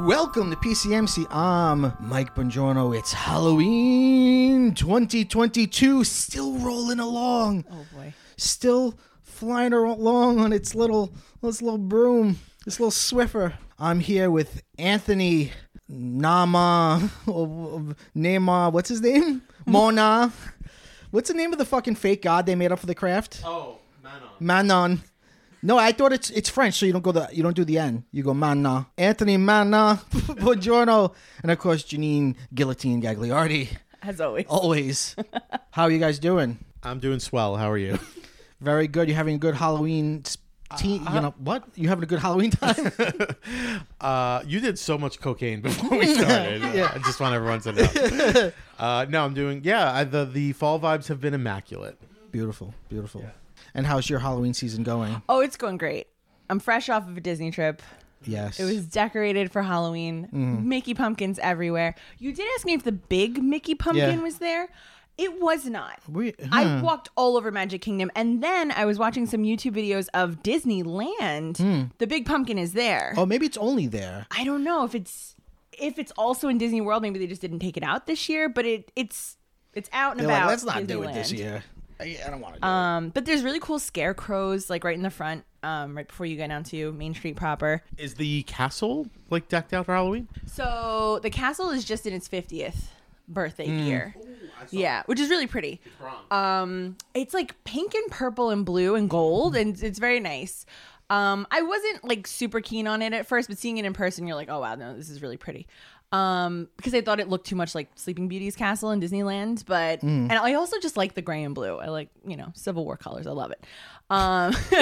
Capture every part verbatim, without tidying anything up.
Welcome to P C M C. I'm Mike Bongiorno. It's Halloween twenty twenty-two. Still rolling along. Oh boy. Still flying along on its little, this little broom, this little Swiffer. I'm here with Anthony Nama, Nema, what's his name? Mona. What's the name of the fucking fake god they made up for the craft? Oh, Manon. Manon. No, I thought it's it's French, so you don't go the you don't do the N. You go Mana. Anthony Mana, Buongiorno, and of course Janine Guillotine Gagliardi. As always. Always. How are you guys doing? I'm doing swell. How are you? Very good. You're having a good Halloween. Teen, uh, you know what? You having a good Halloween time? uh, you did so much cocaine before we started. yeah. I just want everyone to know. Uh, no, I'm doing. Yeah, I, the the fall vibes have been immaculate. Beautiful, beautiful. Yeah. And how's your Halloween season going? Oh, it's going great. I'm fresh off of a Disney trip. Yes. It was decorated for Halloween. Mm. Mickey pumpkins everywhere. You did ask me if the big Mickey pumpkin yeah. was there. It was not. We, huh. I walked all over Magic Kingdom, and then I was watching some YouTube videos of Disneyland. Hmm. The big pumpkin is there. Oh, maybe it's only there. I don't know if it's if it's also in Disney World. Maybe they just didn't take it out this year, but it it's it's out and They're about. Like, let's not Disneyland. do it this year. I, I don't want to do um, it. But there's really cool scarecrows, like right in the front, um, right before you get down to Main Street proper. Is the castle like decked out for Halloween? So the castle is just in its fiftieth birthday mm. year. Ooh, yeah, which is really pretty. It's um, it's like pink and purple and blue and gold, and it's very nice. Um, I wasn't like super keen on it at first, but seeing it in person, you're like, oh wow, no, this is really pretty. Um, because I thought it looked too much like Sleeping Beauty's castle in Disneyland, but mm. and I also just like the gray and blue. I like, you know, Civil War colors. I love it. Um, so,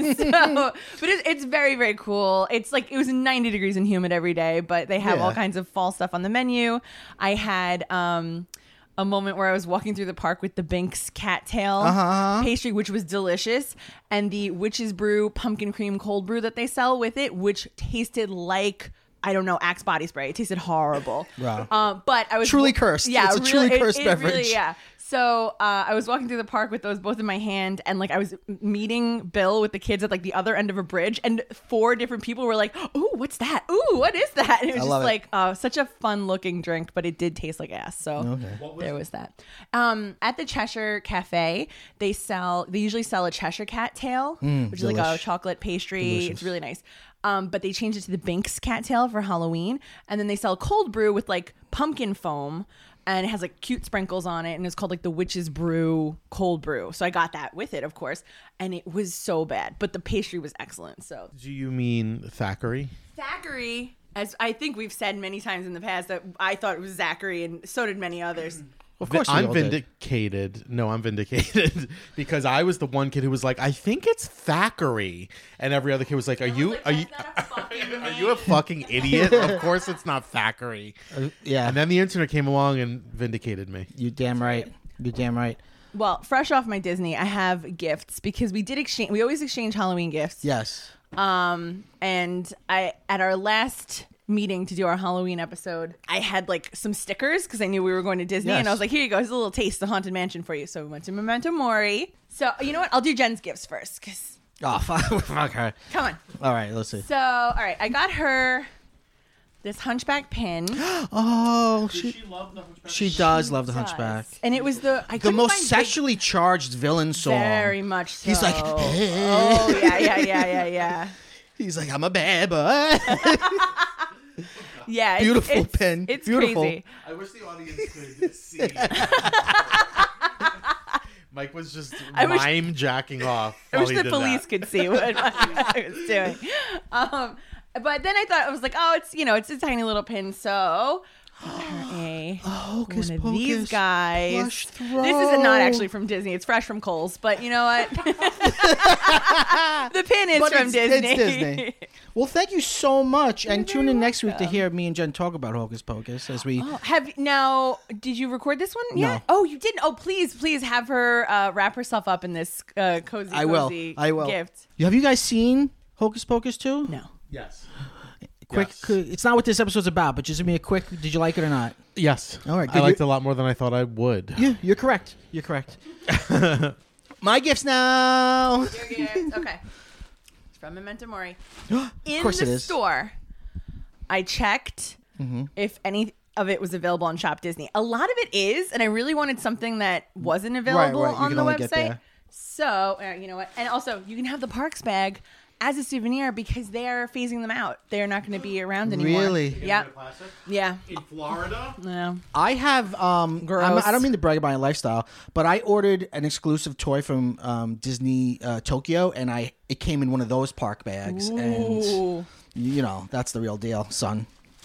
but it's, it's very, very cool. It's like, it was ninety degrees and humid every day, but they have yeah. all kinds of fall stuff on the menu. I had, um, a moment where I was walking through the park with the Binks cattail uh-huh. pastry, which was delicious, and the Witch's Brew pumpkin cream cold brew that they sell with it, which tasted like, I don't know, Axe body spray. It tasted horrible. Wow. Um, but I was truly cursed. Yeah, it's a really, truly cursed it, it beverage. Really, yeah. So uh, I was walking through the park with those both in my hand, and like I was meeting Bill with the kids at like the other end of a bridge, and four different people were like, "Ooh, what's that? Ooh, what is that?" And it was I just like uh, such a fun looking drink, but it did taste like ass. So okay. was there was that. Um, at the Cheshire Cafe, they sell they usually sell a Cheshire cat tail, mm, which delish. is like a chocolate pastry. Delicious. It's really nice. Um, but they changed it to the Binks cattail for Halloween, and then they sell cold brew with like pumpkin foam. And it has like cute sprinkles on it, and it's called like the Witch's Brew cold brew. So I got that with it, of course, and it was so bad, but the pastry was excellent. So do you mean Thackeray? Thackeray, as I think we've said many times in the past, that I thought it was Zachary, and so did many others. Of course, I'm vindicated. Did. No, I'm vindicated because I was the one kid who was like, "I think it's Thackeray," and every other kid was like, "Are you like, are you are you a fucking idiot? Of course, it's not Thackeray." Uh, yeah. And then the internet came along and vindicated me. You damn right. You damn right. Well, fresh off my Disney, I have gifts because we did exchange. We always exchange Halloween gifts. Yes. Um, and I at our last meeting to do our Halloween episode, I had like some stickers because I knew we were going to Disney, yes. and I was like, here you go, here's a little taste of the Haunted Mansion for you. So we went to Memento Mori. So you know what, I'll do Jen's gifts first because oh fuck, fuck her. Come on. All right, let's see. So all right, I got her this Hunchback pin. Oh, does she, she love the Hunchback? She does love the does. Hunchback, and it was the I the most find sexually big, charged villain song. Very much so. He's like, oh yeah, yeah, yeah, yeah, yeah. He's like, I'm a bad boy. Yeah, beautiful it's, pen. It's beautiful. Crazy. I wish the audience could see. Mike was just I mime wish, jacking off. I wish the did police that. could see what I was doing. Um, but then I thought I was like, oh, it's you know, it's a tiny little pin, so. A, oh, hocus one of pocus, these guys. Plush throne. This is not actually from Disney. It's fresh from Kohl's, but you know what? The pin is but from it's, Disney. It's Disney. Well, thank you so much, and You're tune in next welcome. week to hear me and Jen talk about Hocus Pocus as we. Oh, have now? Did you record this one yet? No. Oh, you didn't. Oh, please, please have her uh, wrap herself up in this uh, cozy, I will. cozy I will. gift. Have you guys seen Hocus Pocus two? No. Yes. Quick, yes. quick, it's not what this episode's about, but just give me a quick. Did you like it or not? Yes. All right. I good. liked it a lot more than I thought I would. Yeah, you're correct. You're correct. My gifts now. Your gift. Okay. It's from Memento Mori. Of In course the it is. store, I checked Mm-hmm. if any of it was available on Shop Disney. A lot of it is, and I really wanted something that wasn't available right. You on can the only get website. there. So, uh, you know what? And also, you can have the Parks bag as a souvenir because they are phasing them out. They're not going to be around anymore. Really? Yeah. Yeah. In Florida? No. I have. Um, Gross. I'm, I don't mean to brag about my lifestyle, but I ordered an exclusive toy from um, Disney uh, Tokyo, and I it came in one of those park bags, and Ooh. you know that's the real deal, son.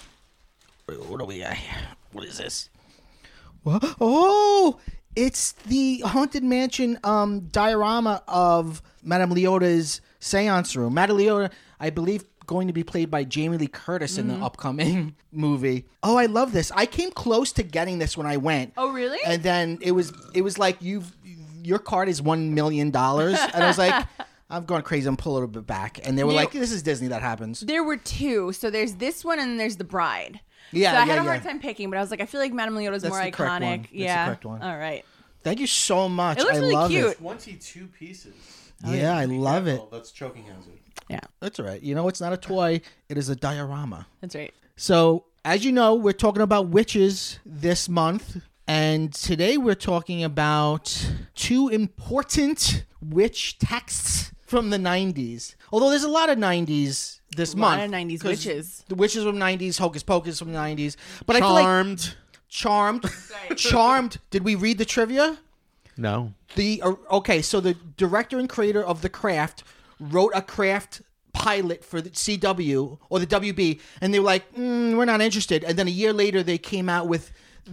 What do we got here? What is this? Wha- Oh, it's the Haunted Mansion um, diorama of Madame Leota's seance room. Madame Leota, I believe, going to be played by Jamie Lee Curtis in the upcoming movie. Oh, I love this. I came close to getting this when I went. Oh, really? And then it was it was like you've your card is one million dollars, and I was like, I'm going crazy. I'm pulling a little bit back, and they were You- like, "This is Disney. That happens." There were two. So there's this one and there's The Bride. Yeah, so I yeah, had a hard yeah. time picking, but I was like, I feel like Madame Leota's That's more the correct iconic. one. That's the yeah. correct one. All right. Thank you so much. It looks I really love cute. it. twenty-two pieces. Yeah, I love it. Oh, that's choking hazard. Yeah. That's all right. You know, it's not a toy. It is a diorama. That's right. So, as you know, we're talking about witches this month. And today we're talking about two important witch texts from the nineties. Although there's a lot of nineties this A month. lot of nineties 'cause witches. The witches from the nineties, Hocus Pocus from the nineties. But I feel like Charmed. Charmed. Right. Charmed. Did we read the trivia? No. The uh, okay, so the director and creator of The Craft wrote a Craft pilot for the C W or the W B, and they were like, mm, "We're not interested." And then a year later, they came out with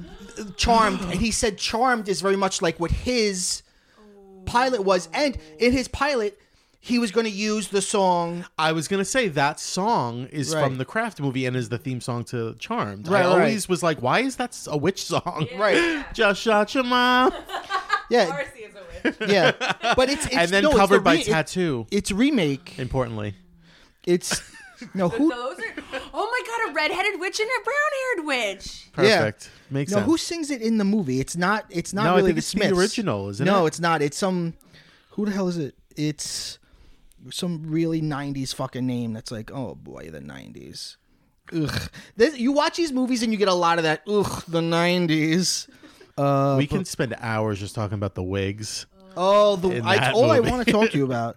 Charmed, and he said Charmed is very much like what his pilot was, and in his pilot, he was going to use the song. I was gonna say that song is Right. from the Craft movie and is the theme song to Charmed. Right, I right. always was like, why is that a witch song? Right. Just shot your mom. Yeah, Darcy is a witch. yeah, but it's, it's and then no, it's covered the by re- it- Tattoo. it's remake. Importantly, It's no who. Those are. Oh my god, a redheaded witch and a brown-haired witch. perfect. Makes No, sense. who sings it in the movie? It's not. It's not No, I really think the it's the Smiths. original, isn't no, it? it's not. It's some. Who the hell is it? It's some really nineties fucking name. That's like, oh boy, the nineties. Ugh. This, you watch these movies and you get a lot of that. Ugh, the nineties. Uh, we can spend hours just talking about the wigs. oh, the in I, that all I movie. want to talk to you about.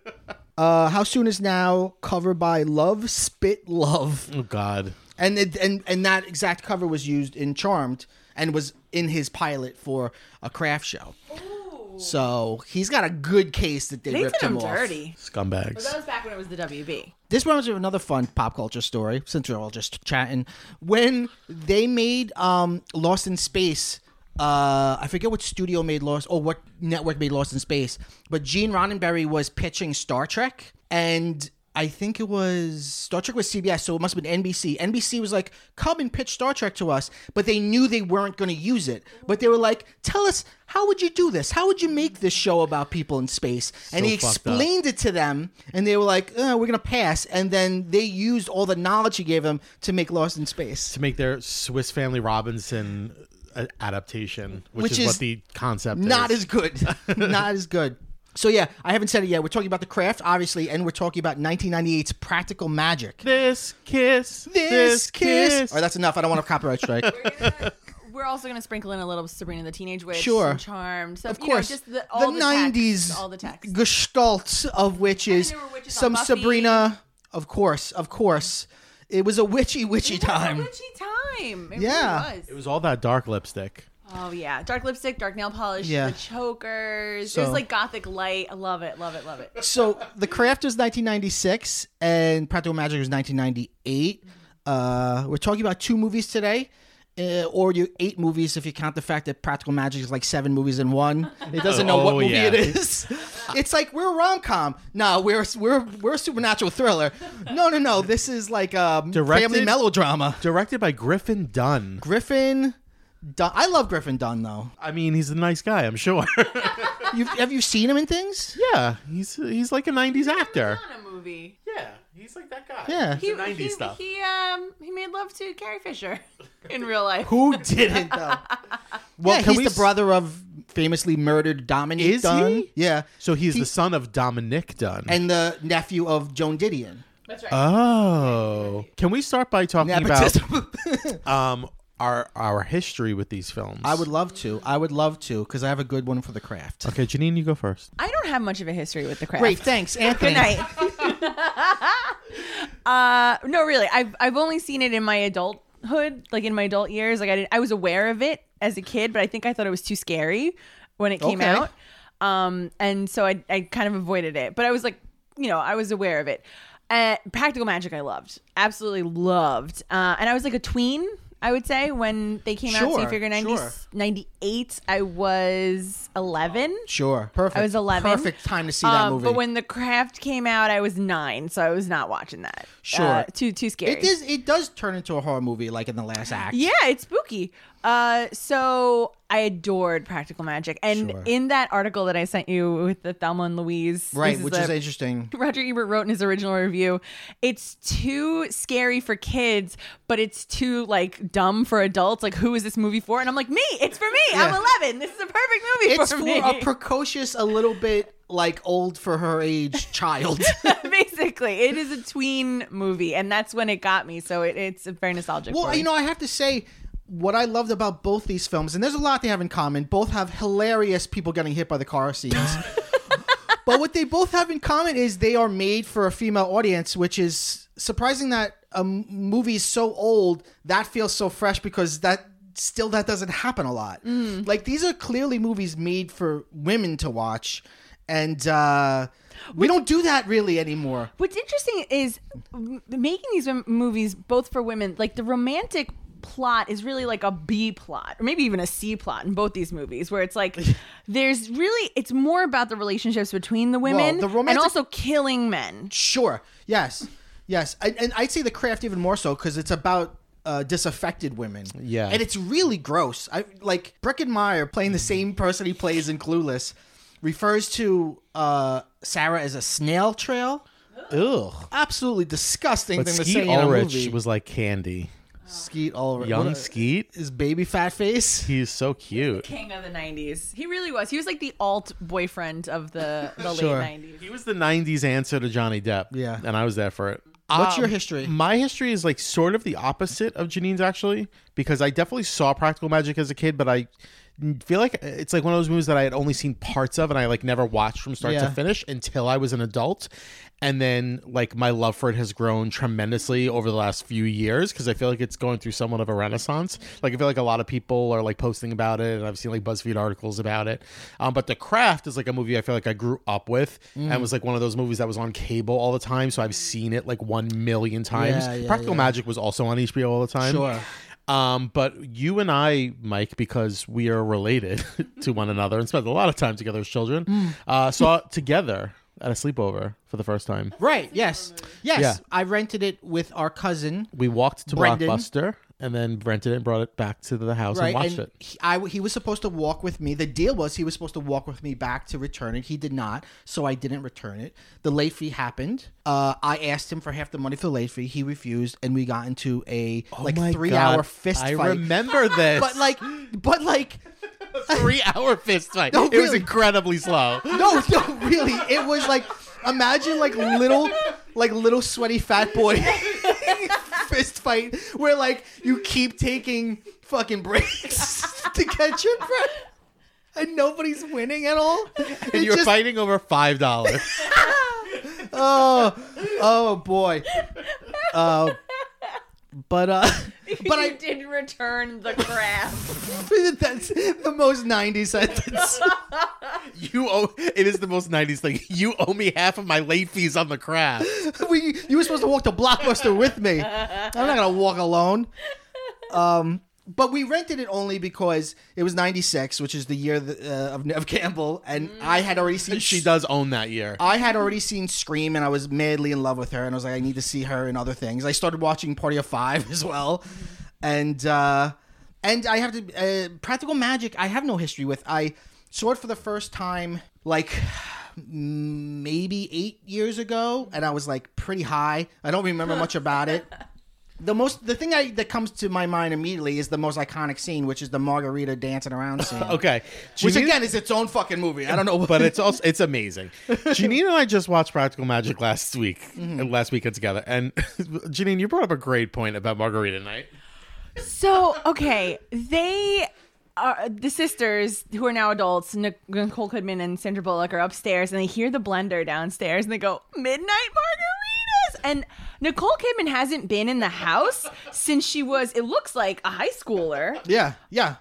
Uh, How Soon Is Now, cover by Love Spit Love. Oh God. And it, and and that exact cover was used in Charmed and was in his pilot for a craft show. So he's got a good case that they, They ripped did him him off. dirty. Scumbags. But that was back when it was the W B. This reminds me of another fun pop culture story. Since we're all just chatting, when they made um, Lost in Space. Uh, I forget what studio made Lost or what network made Lost in Space, but Gene Roddenberry was pitching Star Trek, and I think it was Star Trek was C B S, so it must have been N B C. N B C was like, "Come and pitch Star Trek to us," but they knew they weren't going to use it. But they were like, "Tell us, how would you do this? How would you make this show about people in space?" And he So fucked up. explained it to them, and they were like, uh, "We're going to pass." And then they used all the knowledge he gave them to make Lost in Space. To make their Swiss Family Robinson uh, adaptation, which, Which is, is what the concept Not is. as good. Not as good. So yeah, I haven't said it yet. We're talking about The Craft, obviously, and we're talking about nineteen ninety-eight's Practical Magic. This kiss. This, This, kiss. kiss. All right, that's enough. I don't want a copyright strike. We're, gonna, we're also going to sprinkle in a little Sabrina the Teenage Witch. Sure. And Charmed. So, Of you know, course, just the, all the the, nineties Text, all the text. gestalt of witches, I mean, there were witches on some Buffy. Sabrina, of course, of course. It was a witchy, witchy It was a time. witchy time. It Yeah. really was. It was all that dark lipstick. Oh yeah, dark lipstick, dark nail polish, Yeah. the chokers. So- it was like gothic light. I love it, love it, love it. So The Craft was nineteen ninety-six, and Practical Magic was nineteen ninety-eight. Uh, we're talking about two movies today. Uh, or you eight movies if you count the fact that Practical Magic is like seven movies in one. It doesn't know what Oh, movie yeah. it is. It's like we're a rom com. No, we're we're we're a supernatural thriller. No, no, no. This is like a Directed- family melodrama. Directed by Griffin Dunn. Griffin Dunn. I love Griffin Dunn though. I mean, he's a nice guy, I'm sure. You've, have you seen him in things? yeah, he's he's like a nineties actor. On a movie. Yeah, he's like that guy. Yeah. He's He, a nineties he, stuff. he um he made love to Carrie Fisher in real life. Who didn't though? Well, yeah, can he's we the s- brother of famously murdered Dominic Is Dunn. he? Yeah, So he's He- the son of Dominic Dunn. and the nephew of Joan Didion. That's right. Oh, can we start by talking Nepotism. about um our our history with these films? I would love to. I would love to because I have a good one for The Craft. Okay, Janine, you go first. I don't have much of a history with The Craft. Great, thanks, Anthony. Good night. uh, no, really, I've I've only seen it in my adulthood, like in my adult years. Like I did, I was aware of it as a kid, but I think I thought it was too scary when it came Okay. out. Um, and so I I kind of avoided it. But I was like, you know, I was aware of it. Uh, Practical Magic, I loved, absolutely loved. Uh, and I was like a tween, I would say, when they came out. So you Sure, figure ninety, sure. ninety-eight, I was eleven. Sure, perfect. I was eleven. Perfect time to see that Um, movie. But when The Craft came out, I was nine, so I was not watching that. Sure. Uh, too too scary. it is, it does turn into a horror movie, like in the last act. Yeah, it's spooky. Uh, so I adored Practical Magic, and Sure. in that article that I sent you with the Thelma and Louise, Right, this which the- is interesting. Roger Ebert wrote in his original review, it's too scary for kids, but it's too like dumb for adults. Like, who is this movie for? And I'm like, me. It's for me. I'm Yeah. eleven. This is a perfect movie It's for, for me. a precocious, a little bit like old for her age child. Basically, it is a tween movie, and that's when it got me. So it, it's very nostalgic. Well, for me. you know, I have to say, what I loved about both these films, and there's a lot they have in common. Both have hilarious people getting hit by the car scenes. But what they both have in common is they are made for a female audience, which is surprising that a m- movie is so old that feels so fresh, because that still that doesn't happen a lot. Like, these are clearly movies made for women to watch, and uh, we don't do that really anymore. What's interesting is m- making these m- movies both for women, like the romantic plot is really like a B plot, or maybe even a C plot in both these movies, where it's like there's really, it's more about the relationships between the women the and romantic- also killing men. Sure. Yes. Yes. I, and I'd say The Craft even more so, because it's about uh, disaffected women. Yeah. And it's really gross. I like Breckin Meyer, playing the same person he plays in Clueless, refers to uh, Sarah as a snail trail. Ugh. Absolutely disgusting But thing to Skeet say in a Ulrich movie. was like candy. Skeet Ulrich. Young What a- Skeet. His baby fat face. He's so cute. King of the nineties. He really was. He was like the alt boyfriend of the, the Sure. late nineties. He was the nineties answer to Johnny Depp. Yeah. And I was there for it. What's Um, your history? My history is like sort of the opposite of Janine's, actually, because I definitely saw Practical Magic as a kid, but I feel like it's like one of those movies that I had only seen parts of and I like never watched from start Yeah. to finish until I was an adult. And then like my love for it has grown tremendously over the last few years, because I feel like it's going through somewhat of a renaissance. Like I feel like a lot of people are like posting about it, and I've seen like BuzzFeed articles about it. Um, but The Craft is like a movie I feel like I grew up with, Mm. and was like one of those movies that was on cable all the time. So I've seen it like one million times. Yeah, yeah, Practical yeah. Magic was also on H B O all the time. Sure. Um, but you and I, Mike, because we are related to one another and spent a lot of time together as children, Mm. uh, saw it together at a sleepover for the first time. Right. Yes. Yes. Yeah. I rented it with our cousin. We walked to Brendan. Blockbuster and then rented it and brought it back to the house and watched it. He, I, he was supposed to walk with me. The deal was he was supposed to walk with me back to return it. He did not, so I didn't return it. The late fee happened. Uh, I asked him for half the money for the late fee. He refused, and we got into a like Oh my three God, hour fist I fight. remember this. But like, but like, three hour fist fight. No, It was really. incredibly slow. no, no, really, it was like, imagine like little, like little sweaty fat boy fist fight where like you keep taking fucking breaks to catch your breath, and nobody's winning at all. And It's you're just- fighting over five dollars. Oh, oh boy. Uh, but uh, but you I did return The Craft. that's the most nineties sentence. You owe. It is the most nineties thing. You owe me half of my late fees on The Craft. we, you were supposed to walk to Blockbuster with me. I'm not gonna walk alone. Um, but we rented it only because it was ninety-six, which is the year that, uh, of Nev Campbell, and I had already seen. She does own that year. I had already seen Scream, and I was madly in love with her, and I was like, I need to see her in other things. I started watching Party of Five as well, and uh, and I have to uh, Practical Magic. I have no history with. I saw it for the first time like maybe eight years ago, and I was like pretty high. I don't remember much about it. The most, the thing I, that comes to my mind immediately is the most iconic scene, which is the margarita dancing around scene. Okay, Which Janine- again is its own fucking movie. I don't know, but it's also it's amazing. Janine and I just watched Practical Magic last week, Mm-hmm. last weekend together, and Janine, you brought up a great point about Margarita Night. So, okay, they are the sisters who are now adults, Nic- Nicole Kidman and Sandra Bullock, are upstairs, and they hear the blender downstairs, and they go, "Midnight margaritas!" And Nicole Kidman hasn't been in the house since she was, it looks like, a high schooler. yeah, yeah.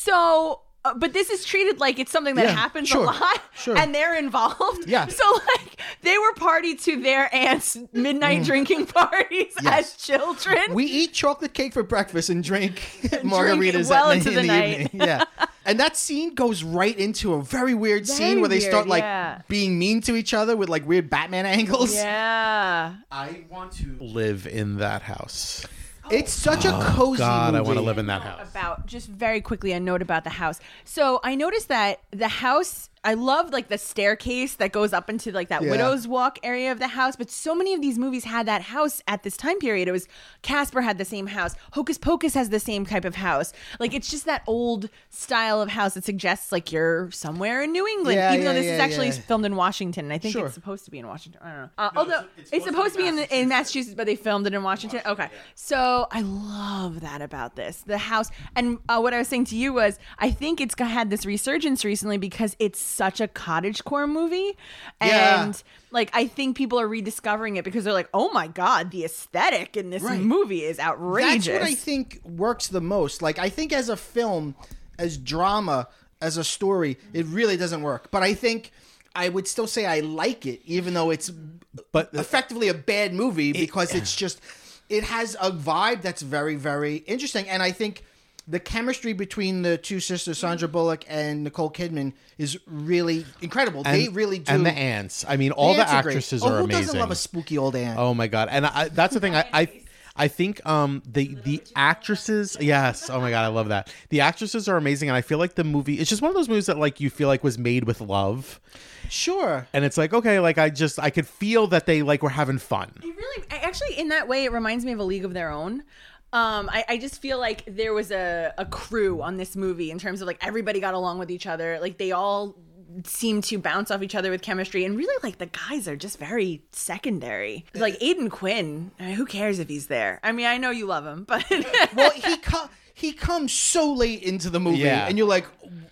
So, uh, but this is treated like it's something that Yeah, happens sure, a lot, sure. and they're involved. Yeah. So, like, they were party to their aunt's midnight drinking parties Mm. Yes. as children. We eat chocolate cake for breakfast and drink margaritas well at into in the the, night. evening. Yeah, and that scene goes right into a very weird Very scene where they weird, start like yeah. being mean to each other with like weird Batman angles. Yeah. I want to live in that house. It's such a cozy God, I movie. want to live in that house. About just very quickly a note about the house. So I noticed that the house, I love like the staircase that goes up into like that Yeah. widow's walk area of the house, but so many of these movies had that house at this time period. It was Casper had the same house, Hocus Pocus has the same type of house. Like it's just that old style of house that suggests like you're somewhere in New England, Yeah, even though yeah, this is yeah, actually yeah. filmed in Washington. And I think Sure. it's supposed to be in Washington. I don't know. Uh, although it's, supposed to be in, the, in Massachusetts, but they filmed it in Washington. Okay, so I love that about this the house. And uh, what I was saying to you was, I think it's got- had this resurgence recently because it's such a cottagecore movie, and Yeah. like I think people are rediscovering it because they're like, oh my god, the aesthetic in this Right. movie is outrageous. That's what I think works the most. Like I think as a film, as drama, as a story, it really doesn't work. But I think I would still say I like it, even though it's But effectively a bad movie because it's just it has a vibe that's very, very interesting. And I think the chemistry between the two sisters, Sandra Bullock and Nicole Kidman, is really incredible. and, they really do. and the ants. I mean, all the, ants are great. actresses oh, are who amazing. doesn't love a spooky old ant? Oh my god! And I, that's the thing. I, I I think um the the actresses. Yes. Oh my god, I love that. The actresses are amazing, and I feel like the movie. It's just one of those movies that like you feel like was made with love, Sure. and it's like okay, like I just I could feel that they like were having fun. It really, I- actually, in that way, it reminds me of A League of Their Own. Um, I, I just feel like there was a, a crew on this movie in terms of like everybody got along with each other. Like they all seem to bounce off each other with chemistry, and really like the guys are just very secondary. Like Aidan Quinn, I mean, who cares if he's there? I mean, I know you love him, but Well, he co- he comes so late into the movie, Yeah. and you're like,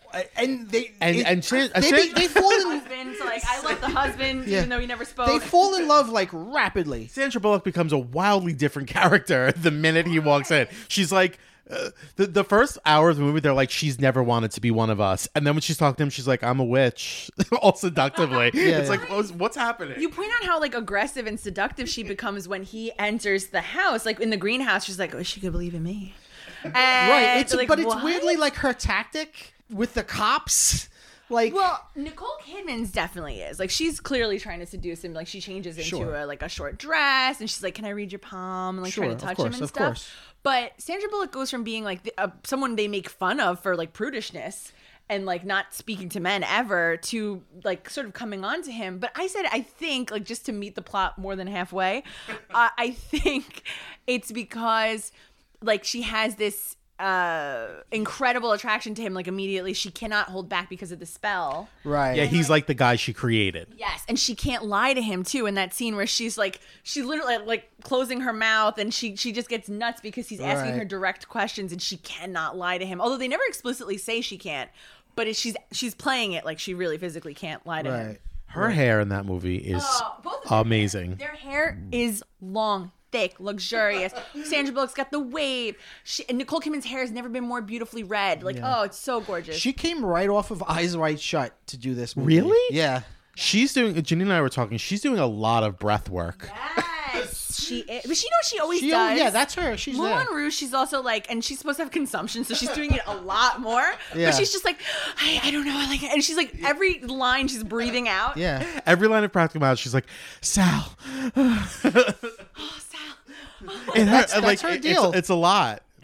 and they And- it- and Shan- they, Shan- they fall in husband, so like I love the husband, Yeah. even though he never spoke. they fall in love like rapidly. Sandra Bullock becomes a wildly different character the minute he walks in. She's like. Uh, the the first hour of the movie, they're like, she's never wanted to be one of us, and then when she's talking to him, she's like, I'm a witch, all seductively. it's yeah. like, what's, what's happening? You point out how like aggressive and seductive she becomes when he enters the house. Like in the greenhouse, she's like, "Oh, she could believe in me." And Right. It's like, but it's what? weirdly like her tactic with the cops. Like Well, Nicole Kidman's definitely is. Like she's clearly trying to seduce him. Like she changes into Sure. a like a short dress, and she's like, "Can I read your palm?" And like Sure, trying to of touch course, him and of stuff. course. But Sandra Bullock goes from being like the, uh, someone they make fun of for like prudishness and like not speaking to men ever to like sort of coming on to him. But I said I think like just to meet the plot more than halfway, uh, I think it's because like she has this uh incredible attraction to him. Like immediately she cannot hold back because of the spell. right. Yeah, he's like the guy she created. Yes, and she can't lie to him too in that scene where she's like she literally like closing her mouth, and she she just gets nuts because he's asking Right. her direct questions, and she cannot lie to him. Although they never explicitly say she can't, but it, she's she's playing it like she really physically can't lie to him. Right. Her hair in that movie is Oh, both of them. amazing. Their hair is long, thick, luxurious. Sandra Bullock's got the wave. She, and Nicole Kidman's hair has never been more beautifully red. Like, Yeah. oh, it's so gorgeous. She came right off of Eyes Wide Shut to do this movie. Really? Yeah. She's doing. Janine and I were talking. She's doing a lot of breath work. Yes, she is. But she knows she always She, does. yeah, that's her. She's Moulin there. Rouge, she's also like, and she's supposed to have consumption, so she's doing it a lot more. Yeah. But she's just like, I, I don't know, I like it. And she's like, every line she's breathing out. Yeah. Every line of Practical Magic, she's like, Sal. Oh, Sal. It That's- hurt- that's her it- deal. It's, it's a lot.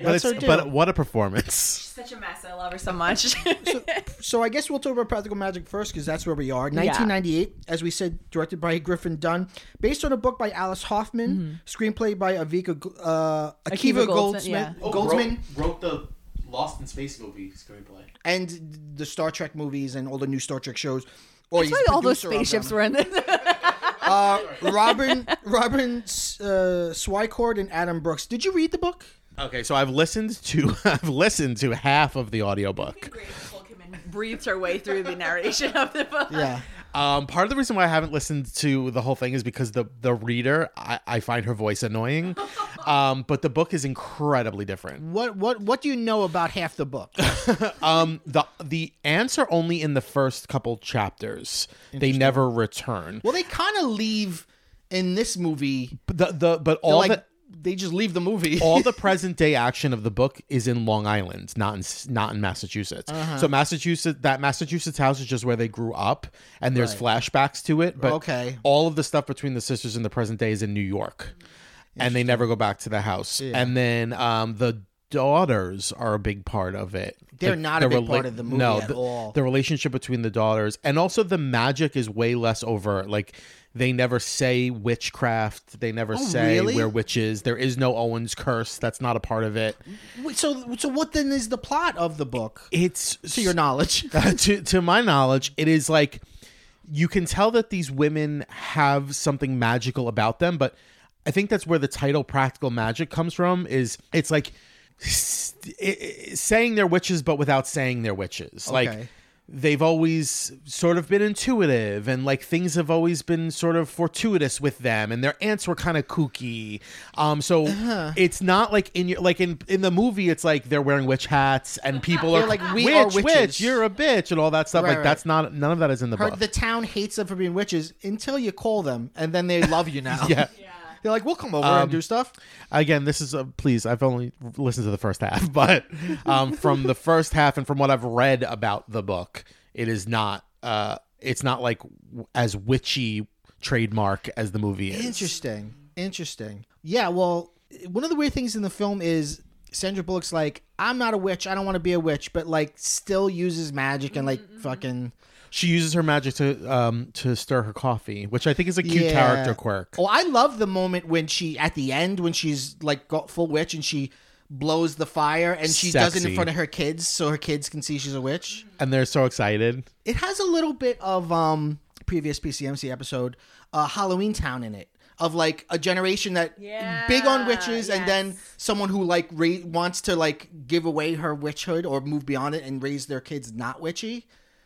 But, That's it's, her deal. but what a performance. Such a mess. I love her so much. so, so I guess we'll talk about Practical Magic first because that's where we are. nineteen ninety-eight, as we said, directed by Griffin Dunn, based on a book by Alice Hoffman, mm-hmm. screenplay by Avika, uh, Akiva, Akiva Goldsmith. Goldsmith, yeah. Oh, Goldsman. Wrote, wrote the Lost in Space movie screenplay. And the Star Trek movies and all the new Star Trek shows. Or That's why all those spaceships were in this. uh, Robin, Robin uh, Swicord and Adam Brooks. Did you read the book? Okay, so I've listened to I've listened to half of the audiobook. Breathes her way through the narration of the book. Yeah. Um, part of the reason why I haven't listened to the whole thing is because the the reader, I, I find her voice annoying. Um, but the book is incredibly different. What what what do you know about half the book? um, the the ants are only in the first couple chapters. They never return. Well, they kind of leave in this movie. But the the but all like, the they just leave the movie. all the present day action of the book is in Long Island, not in not in Massachusetts. Uh-huh. So Massachusetts, that Massachusetts house is just where they grew up, and there's right. flashbacks to it. But okay. all of the stuff between the sisters in the present day is in New York, and they never go back to the house. Yeah. And then um, the daughters are a big part of it. They're like, not the a big rela- part of the movie no, at the, all. The relationship between the daughters, and also the magic is way less overt. Like. They never say witchcraft. They never oh, say really? we're witches. There is no Owen's curse. That's not a part of it. Wait, so, so what then is the plot of the book? It's to your knowledge. uh, to to my knowledge, it is like you can tell that these women have something magical about them, but I think that's where the title "Practical Magic" comes from. Is it's like st- it, saying they're witches, but without saying they're witches. Okay. Like. They've always sort of been intuitive, and like things have always been sort of fortuitous with them, and their aunts were kind of kooky. Um, so uh-huh. it's not like in your like in in the movie, it's like they're wearing witch hats, and people are like, "We witch, are witches. witch, you're a bitch," and all that stuff. Right, like right. that's not none of that is in the Her, book. the town hates them for being witches until you call them, and then they love you now. yeah. Yeah. They're like, we'll come over Um, and do stuff. Again, this is a, please. I've only listened to the first half, but um, from the first half and from what I've read about the book. It is not. Uh, it's not like as witchy trademark as the movie is. Interesting. Interesting. Yeah. Well, one of the weird things in the film is Sandra Bullock's like, I'm not a witch. I don't want to be a witch, but like still uses magic and like fucking. She uses her magic to um to stir her coffee, which I think is a cute Yeah. character quirk. Oh, I love the moment when she at the end when she's like got full witch and she blows the fire and she does it in Sexy. front of her kids so her kids can see she's a witch. And they're so excited. It has a little bit of um previous P C M C episode, uh, Halloween Town in it. Of like a generation that Yeah, big on witches, and yes. then someone who like ra- wants to like give away her witchhood or move beyond it and raise their kids not witchy.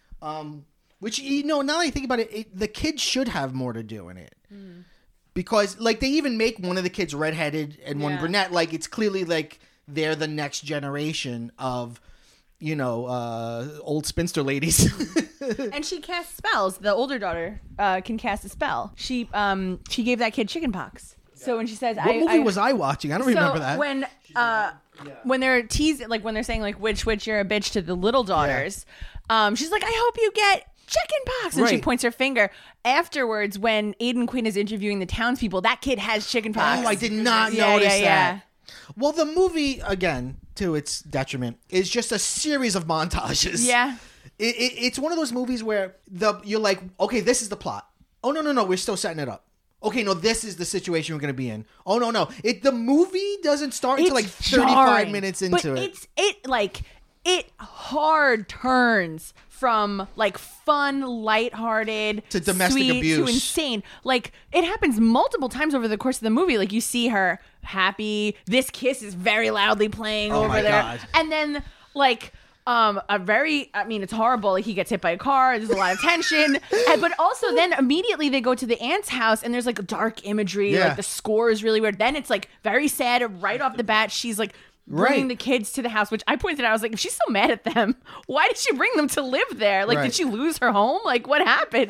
Um, which you know, now that I think about it, it the kids should have more to do in it. Mm. Because like they even make one of the kids redheaded and one Yeah. brunette. Like it's clearly like they're the next generation of, you know, uh, old spinster ladies. And she casts spells. The older daughter uh, can cast a spell. She um she gave that kid chicken pox. So when she says, what I, movie I, was I watching? I don't so remember that. when uh when they're teasing, like when they're saying like witch witch you're a bitch to the little daughters, um she's like, I hope you get chicken pox, and she Right. points her finger. Afterwards, when Aidan Quinn is interviewing the townspeople, that kid has chicken pox. Oh, I did not Yeah, notice yeah, yeah. that. Well, the movie, again, to its detriment, is just a series of montages. Yeah. It, it, it's one of those movies where the you're like, okay, this is the plot. Oh, no, no, no, we're still setting it up. Okay, no, this is the situation we're going to be in. Oh, no, no. It The movie doesn't start until like thirty-five jarring, minutes into but it. it's it like it hard turns from like fun, lighthearted To domestic sweet, abuse. to insane. Like it happens multiple times over the course of the movie. Like you see her happy. This kiss is very loudly playing Oh over my there, God. and then like. Um, a very, I mean, it's horrible. Like he gets hit by a car. There's a lot of tension, and, but also then immediately they go to the aunt's house, and there's like dark imagery. Yeah. Like the score is really weird. Then it's like very sad. Right off the bat, she's like bringing Right. the kids to the house, which I pointed out. I was like, if she's so mad at them, why did she bring them to live there? Like, Right. did she lose her home? Like, what happened?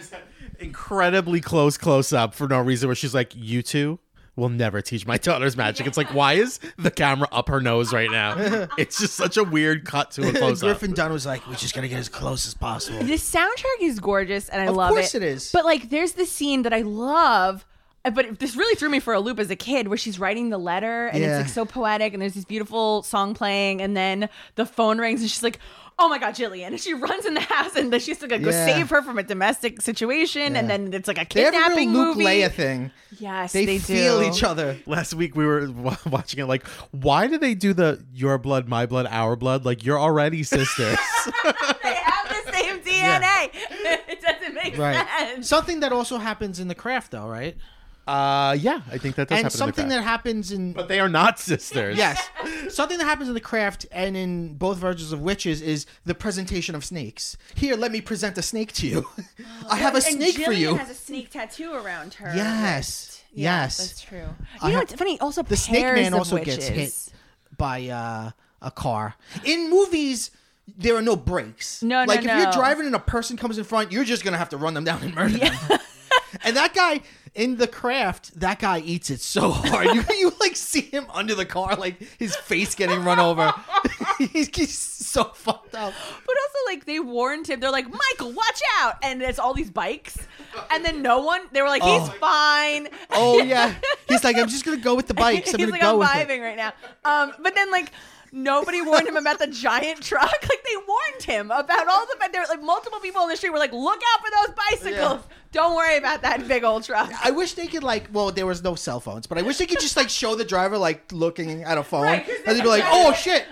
Incredibly close close up for no reason where she's like, you two will never teach my daughter's magic. It's like, why is the camera up her nose right now? It's just such a weird cut to a close up. Griffin Dunn was like, we're just going to get as close as possible. The soundtrack is gorgeous, and I Of love course it. it is. But like, there's this scene that I love But this really threw me for a loop as a kid, where she's writing the letter and Yeah. it's like so poetic, and there's this beautiful song playing, and then the phone rings and she's like, "Oh my God, Jillian!" And she runs in the house, and then she has to go Yeah. save her from a domestic situation, Yeah. and then it's like a They have a kidnapping real Luke movie. Leia thing. Yes, They, they, feel do. each other. Last week we were wa- watching it. Like, why do they do the your blood, my blood, our blood? Like, you're already sisters. They have the same D N A. It doesn't make Right. sense. Something that also happens in The Craft, though, right? uh, yeah, I think that does And happen. something in the that craft. happens in but they are not sisters. yes, something that happens in The Craft and in both versions of Witches is the presentation of snakes. Here, let me present a snake to you. I have a And snake for Jillian you. has a snake tattoo around her. Yes, Yeah, yes. that's true. You I know ha- what's funny? Also, The Snake pairs Man of also gets hit witches. by uh, a car. In movies, there are no brakes. No, no, like if you're no. driving and a person comes in front, you're just gonna have to run them down and murder them. And that guy in The Craft, that guy eats it so hard. You, you like see him under the car, like his face getting run over. he's, he's so fucked up. But also, like, they warned him. They're like, "Michael, watch out!" And there's all these bikes, and then no one. They were like, "He's Oh. fine." Oh yeah, he's like, I'm just gonna go with the bikes. I'm He's gonna like, go "I'm with vibing it. right now." Um, but then like. Nobody warned him about the giant truck. Like, they warned him about all the. There were like multiple people on the street were like, "Look out for those bicycles! Don't worry about that big old truck." I wish they could like. Well, there was no cell phones, but I wish they could just like show the driver like looking at a phone, Right, 'cause and they'd be like, "Oh shit,"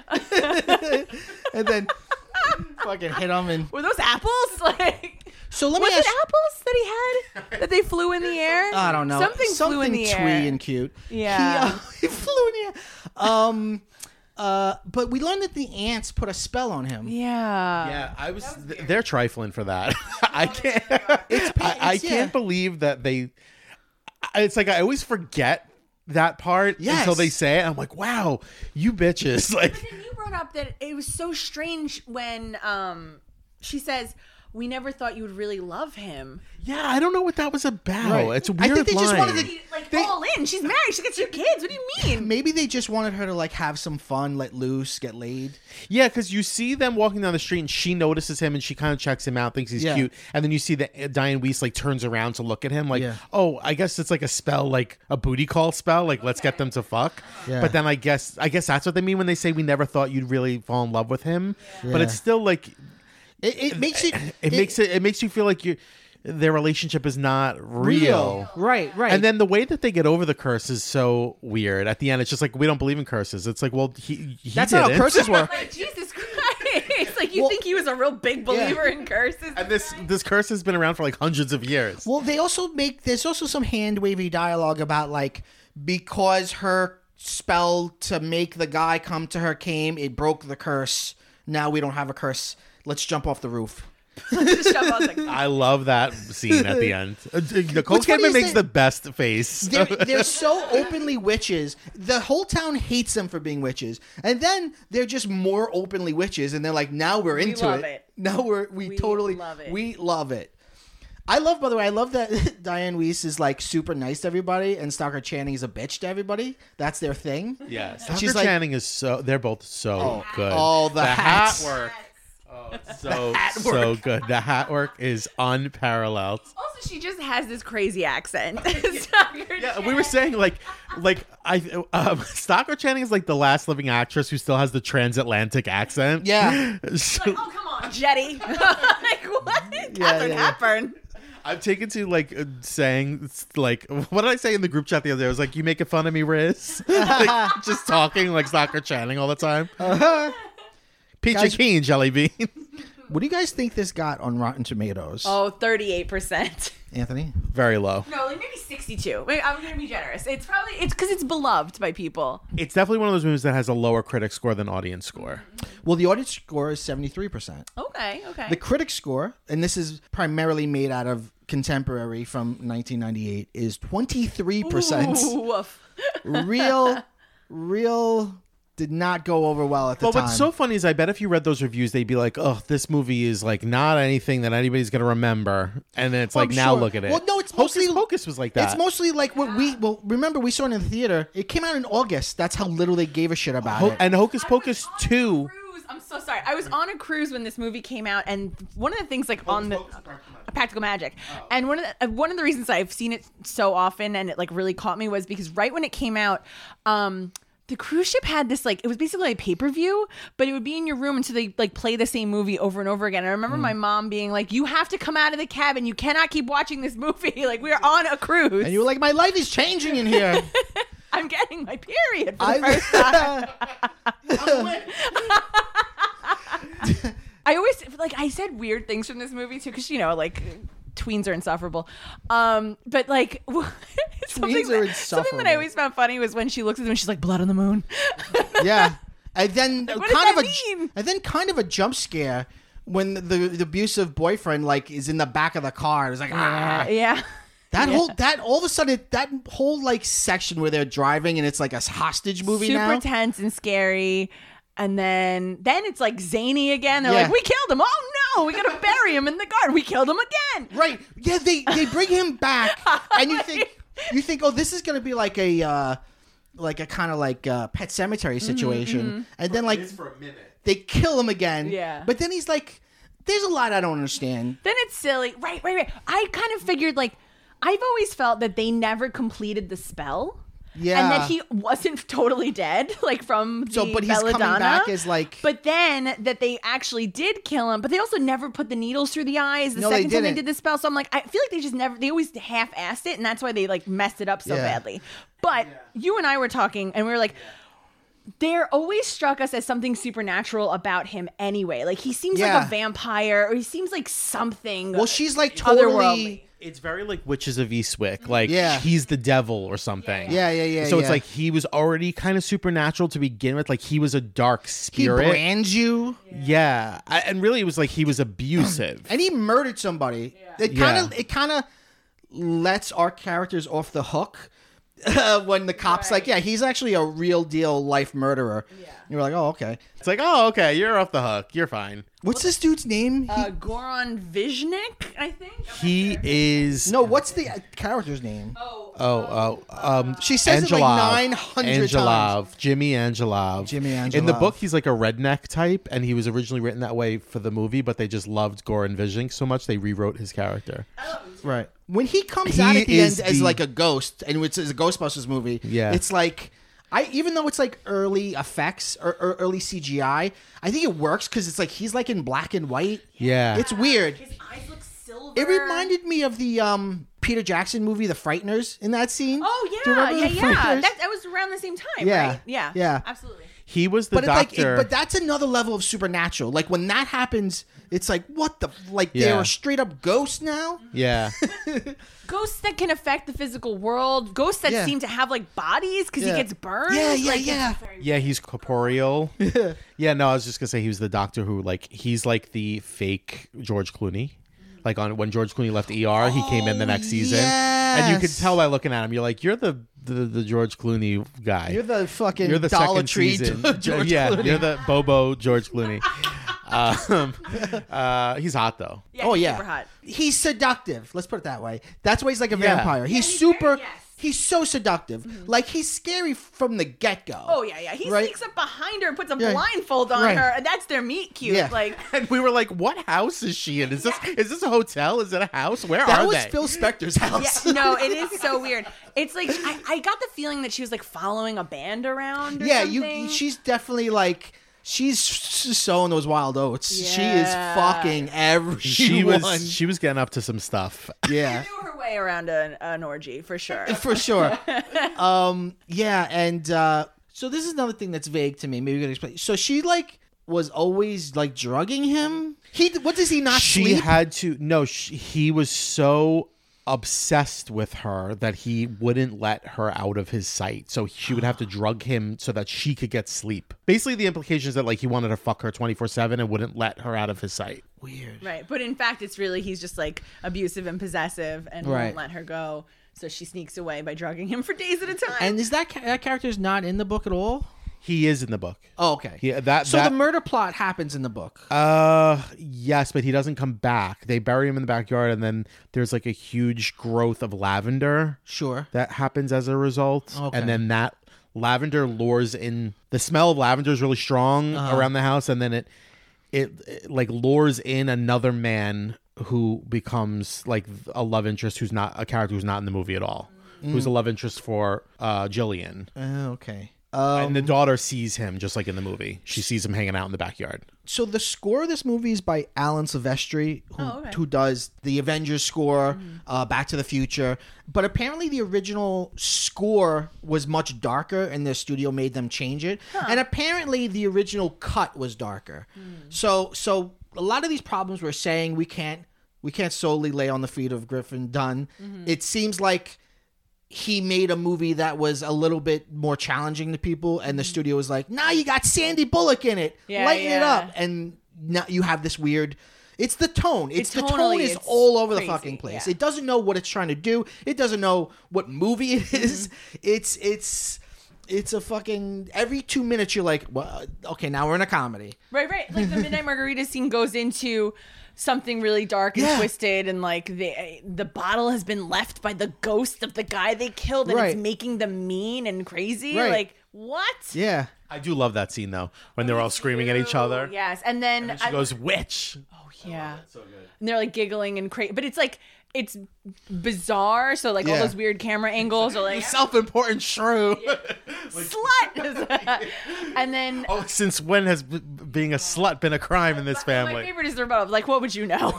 and then fucking hit him. And Were those apples? Like, so let me was ask. it apples that he had that they flew in the air? I don't know. Something, Something flew in the twee air. and cute. Yeah. He, uh, he flew in the air. Um, uh, but we learned that the ants put a spell on him. Yeah. Yeah, I was. th- they're trifling for that. I can't. It's- I, I it's- can't yeah. believe that they. I- It's like I always forget that part Yes. until they say it. I'm like, wow, you bitches! Like, But then you brought up that it was so strange when um she says, "We never thought you would really love him." yeah, I don't know what that was about. Right. It's a I weird think they just line. wanted to- He, like They- all in. She's married. She got two kids. What do you mean? Maybe they just wanted her to like have some fun, let loose, get laid. Yeah, because you see them walking down the street, and she notices him, and she kind of checks him out, thinks he's Yeah. cute, and then you see that Diane Weiss like turns around to look at him, like, Yeah. oh, I guess it's like a spell, like a booty call spell, like let's get them to fuck. Yeah. But then I guess I guess that's what they mean when they say we never thought you'd really fall in love with him. But Yeah. it's still like It, it makes it. it, makes it it makes you feel like you their relationship is not real. Right, right. And then the way that they get over the curse is so weird. At the end, it's just like we don't believe in curses. It's like, well, he, he that's not how didn't. curses work. Like, Jesus Christ. Like, you Well- think he was a real big believer in curses? And this this curse has been around for like hundreds of years. Well, they also make there's also some hand wavy dialogue about like because her spell to make the guy come to her came, it broke the curse. Now we don't have a curse. Let's jump off the roof. Just jump on the- I love that scene at the end. Uh, Nicole What's funny Kidman is makes that- the best face. They're, they're so openly witches. The whole town hates them for being witches, and then they're just more openly witches. And they're like, now we're into love it. it. Now we're we, We totally love it. We love it. I love, by the way, I love that Diane Weiss is like super nice to everybody, and Stockard Channing is a bitch to everybody. That's their thing. Yeah, She's She's like- Channing is so. They're both so Oh, good. oh, the hats. hat work. Oh, it's so so good. The hat work is unparalleled. Also, she just has this crazy accent. Yeah, we were saying like, like I um, Stockard Channing is like the last living actress who still has the transatlantic accent. Yeah. So, Oh, come on, Jetty. Like, what? Catherine yeah. Hepburn. I've taken to like uh, saying like what did I say in the group chat the other day? I was like, "You making fun of me, Riz?" Like, just talking like Stockard Channing all the time. Uh-huh. Peachy Guys- Keen, Jelly Bean. What do you guys think this got on Rotten Tomatoes? Oh, thirty-eight percent. Anthony? Very low. No, like maybe sixty-two. Wait, I'm gonna be generous. It's probably it's because it's beloved by people. It's definitely one of those movies that has a lower critic score than audience score. Well, the audience score is seventy-three percent. Okay, okay. The critic score, and this is primarily made out of contemporary from nineteen ninety-eight, is twenty-three percent. Ooh, woof. Real, real did not go over well at the But time. what's so funny is I bet if you read those reviews, they'd be like, "Oh, this movie is like not anything that anybody's gonna remember." And then it's Well, like, I'm now sure. look at it. Well, no, it's Hocus mostly- Pocus was like that. It's mostly like what we, well, remember we saw it in the theater. It came out in August. That's how little they gave a shit about Ho- it. and Hocus Pocus two. Cruise was. I'm so sorry. I was on a cruise when this movie came out, and one of the things like on the Practical Magic, oh. and one of the one of the reasons I've seen it so often and it like really caught me was because right when it came out, um, the cruise ship had this like it was basically a pay per view, but it would be in your room until they like play the same movie over and over again. And I remember mm. my mom being like, "You have to come out of the cabin. You cannot keep watching this movie. Like we are on a cruise." And you were like, "My life is changing in here." I'm getting my period for the I, first time. I always like I said weird things from this movie too, because you know, like tweens are insufferable. Um, but like something, tweens are that, something that I always found funny was when she looks at him and she's like, "Blood on the moon." Yeah, and then like, kind of a mean? and then kind of a jump scare when the, the abusive boyfriend like is in the back of the car. It's like ah yeah. That yeah. whole that all of a sudden that whole like section where they're driving and it's like a hostage movie super now. tense and scary, and then then it's like zany again. They're yeah. like, "We killed him! Oh no, we gotta bury him in the garden. We killed him again!" Right? Yeah, they they bring him back, and you think you think, oh, this is gonna be like a uh, like a kind of like uh, Pet Cemetery situation, mm-hmm, mm-hmm. and then like for a minute. They kill him again. Yeah, but then he's like, "There's a lot I don't understand." Then it's silly, right? Right? Right? I kind of figured like. I've always felt that they never completed the spell. Yeah. And that he wasn't totally dead, like from the so, but he's belladonna. coming back as like... But then that they actually did kill him, but they also never put the needles through the eyes the no, second they time they did the spell. So I'm like, I feel like they just never, they always half-assed it, and that's why they like messed it up so yeah. badly. But yeah. you and I were talking, and we were like... They're always struck us as something supernatural about him anyway. Like, he seems yeah. like a vampire, or he seems like something Well, she's like totally... otherworldly. It's very like Witches of Eastwick. Like yeah. he's the devil or something. Yeah, yeah, yeah. So yeah. it's like he was already kind of supernatural to begin with. Like he was a dark spirit. He brands you. Yeah. yeah. I, and really it was like he was abusive. And he murdered somebody. Yeah. It kind of yeah. it kind of lets our characters off the hook. Uh, when the cops right. like, yeah, he's actually a real deal life murderer. Yeah. You're like, oh, okay. It's like, oh, okay, you're off the hook. You're fine. What's this dude's name? Uh, Goran Viznik, I think. He is... No, what's the uh, character's name? Oh, oh, oh. Um, she says Angelov. it like nine hundred Angelov. times. Jimmy Angelov. Jimmy Angelov. In the book, he's like a redneck type, and he was originally written that way for the movie, but they just loved Goran Viznik so much they rewrote his character. Right. When he comes He out at the end is as the- like a ghost, and it's, it's a Ghostbusters movie, Yeah. it's like... I even though it's like early effects or, or early C G I, I think it works because it's like he's like in black and white. Yeah. It's weird. His eyes look silver. It reminded me of the um, Peter Jackson movie, The Frighteners, in that scene. Oh Do you yeah, remember yeah, The yeah. Frighteners? That, that was around the same time, Yeah. right? Yeah, Yeah. absolutely. He was the But it's like, doctor. it, but that's another level of supernatural. Like when that happens, it's like what the like they're Yeah. a straight up ghost now. yeah. Ghosts that can affect the physical world. Ghosts that Yeah. seem to have like bodies because Yeah. he gets burned. Yeah, yeah, like, it's yeah. very- Yeah, he's corporeal. yeah, no, I was just gonna say he was the doctor who, like, he's like the fake George Clooney. Like on when George Clooney left E R, he came in the next season, and you could yes. tell by looking at him, you're like, you're the the, the George Clooney guy. You're the fucking You're the Dollar second Tree season. George yeah, Clooney. you're the Bobo George Clooney. um, uh, he's hot though. Yeah, Oh he's yeah, super hot. he's seductive. Let's put it that way. That's why he's like a Yeah. vampire. He's, he's super. very- yes. He's so seductive. Like he's scary from the get go. Oh yeah, yeah. He Right. sneaks up behind her and puts a Yeah. blindfold on Right. her, and that's their meet cute. Yeah. Like And we were like, what house is she in? Is this is this a hotel? Is it a house? Where that are was they? Phil Spector's house. Yeah, no, it is so weird. It's like I, I got the feeling that she was like following a band around. Or yeah, something. you. She's definitely like. She's sowing those wild oats. She is Yeah. fucking everyone. she was she was getting up to some stuff. Yeah. She knew her way around an, an orgy for sure. For sure. um, yeah, and uh, so this is another thing that's vague to me. Maybe you can explain. So she like was always like drugging him. He what does he not She sleep? had to no. She, he was so obsessed with her that he wouldn't let her out of his sight. So she would have to drug him so that she could get sleep. Basically, the implication is that like he wanted to fuck her twenty-four seven and wouldn't let her out of his sight. Weird. Right, but in fact, it's really he's just like abusive and possessive and Right. won't let her go. So she sneaks away by drugging him for days at a time. And is that ca- that character's not in the book at all? He is in the book. Oh, okay. Yeah, that so that, the murder plot happens in the book. Uh, yes, but he doesn't come back. They bury him in the backyard, and then there's like a huge growth of lavender Sure. that happens as a result, Okay. and then that lavender lures in. The smell of lavender is really strong Uh-huh. around the house, and then it, it, it like lures in another man who becomes like a love interest who's not a character who's not in the movie at all. Who's a love interest for uh, Jillian. Oh, okay. Um, And the daughter sees him just like in the movie. She sees him hanging out in the backyard. so the score of this movie is by Alan Silvestri, who, Oh, okay. who does the Avengers score, uh, Back to the Future. But apparently the original score was much darker, and the studio made them change it. And apparently the original cut was darker. So so a lot of these problems we're saying we can't we can't solely lay on the feet of Griffin Dunn. It seems like he made a movie that was a little bit more challenging to people, and the studio was like, nah, you got Sandy Bullock in it. Yeah, Lighten it yeah. up. And now you have this weird... It's the tone. It's, It's the tone tonally, is it's all over crazy, the fucking place. yeah. It doesn't know what it's trying to do. It doesn't know what movie it is. Mm-hmm. It's it's it's a fucking... Every two minutes you're like, well, okay, now we're in a comedy. Right, right. Like the Midnight Margarita scene goes into something really dark and Yeah. twisted, and like the the bottle has been left by the ghost of the guy they killed, and Right. it's making them mean and crazy. Right. Like what? Yeah. I do love that scene though, when they're all screaming at each other. Yes, and then And she I- goes, "Witch!" oh yeah, So good. and they're like giggling and crazy, but it's like it's bizarre. So like all Yeah. those weird camera angles are like Self-important shrew. slut, and then Oh, since when has b- being a slut been a crime in this my family? favorite is the rebuttal. Like, what would you know?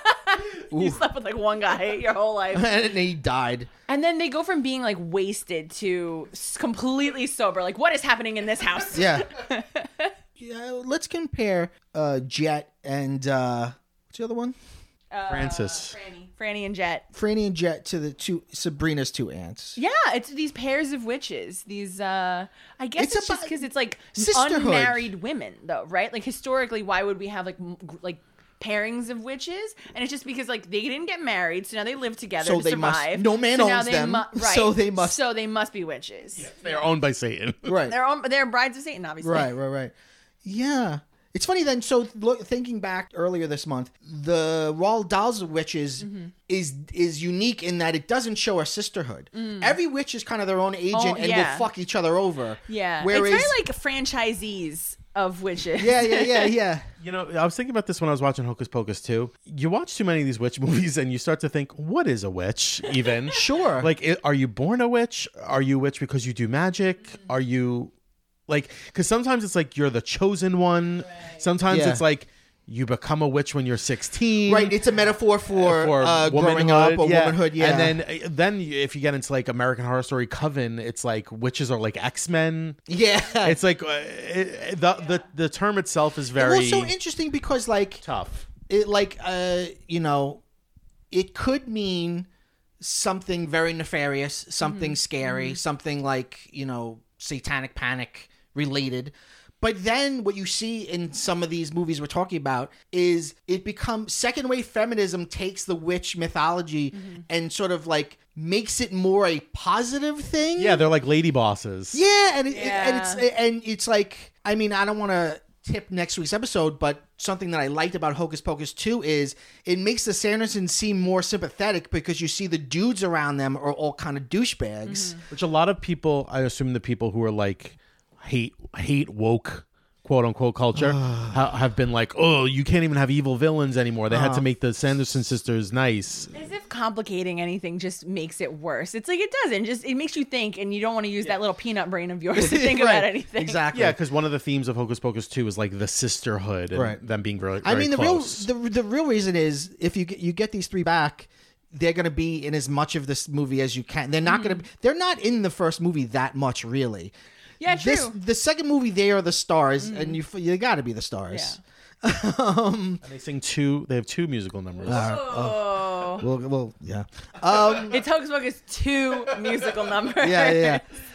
You slept with like one guy your whole life. And then he died. And then they go from being like wasted to s- completely sober. Like, what is happening in this house? Yeah. Yeah, let's compare uh, Jet and... Uh, what's the other one? Uh, Francis. Franny. Franny and Jet. Franny and Jet to the two Sabrina's two aunts. Yeah, it's these pairs of witches. These, uh, I guess It's it's, just about because it's like sisterhood. unmarried women, though, right? Like historically, why would we have like m- gr- like pairings of witches? And it's just because like they didn't get married, so now they live together So to they must- survive. no man so now owns they them, mu- right. so they must- So they must be witches. They're owned by Satan. Right. They're on, they're brides of Satan, obviously. Right, right, right. Yeah. It's funny then, so look, thinking back earlier this month, the Roald Dahl's Witches Mm-hmm. is is unique in that it doesn't show a sisterhood. Every witch is kind of their own agent Mm. Oh, and yeah. will fuck each other over. Yeah. Whereas, it's very like franchisees of witches. yeah, yeah, yeah, yeah. You know, I was thinking about this when I was watching Hocus Pocus too. You watch too many of these witch movies and you start to think, what is a witch even? Sure. Like, i- are you born a witch? Are you a witch because you do magic? Are you, like, because sometimes it's like you're the chosen one. Sometimes Yeah. it's like you become a witch when you're sixteen. Right, it's a metaphor for, For uh, growing up or womanhood, yeah. And then, then if you get into like American Horror Story Coven, it's like witches are like X Men. yeah. It's like uh, it, the the the term itself is very Well, so interesting because, like, tough. it like uh you know it could mean something very nefarious, something scary, something like, you know, satanic panic related. But then what you see in some of these movies we're talking about is it becomes second wave feminism takes the witch mythology and sort of like makes it more a positive thing. Yeah, they're like lady bosses. Yeah, and it, Yeah. and it's and it's like, I mean, I don't want to tip next week's episode, but something that I liked about Hocus Pocus two is it makes the Sandersons seem more sympathetic because you see the dudes around them are all kind of douchebags. Which a lot of people, I assume the people who are like hate hate woke quote unquote culture ha- have been like, oh, you can't even have evil villains anymore. They had to make the Sanderson sisters nice. As if complicating anything just makes it worse. It's like it doesn't. Just it makes you think, and you don't want to use that little peanut brain of yours to think Right. about anything. Exactly. Yeah, because one of the themes of Hocus Pocus two is like the sisterhood and Right. them being very, I very mean, the close. real the, the real reason is if you get, you get these three back, they're going to be in as much of this movie as you can. They're not going to. They're not in the first movie that much, really. Yeah, true. This, the second movie, they are the stars, and you you got to be the stars. And they sing two. They have two musical numbers. oh. Well, well, yeah. Um, It's Hocus Pocus two musical numbers. yeah, yeah.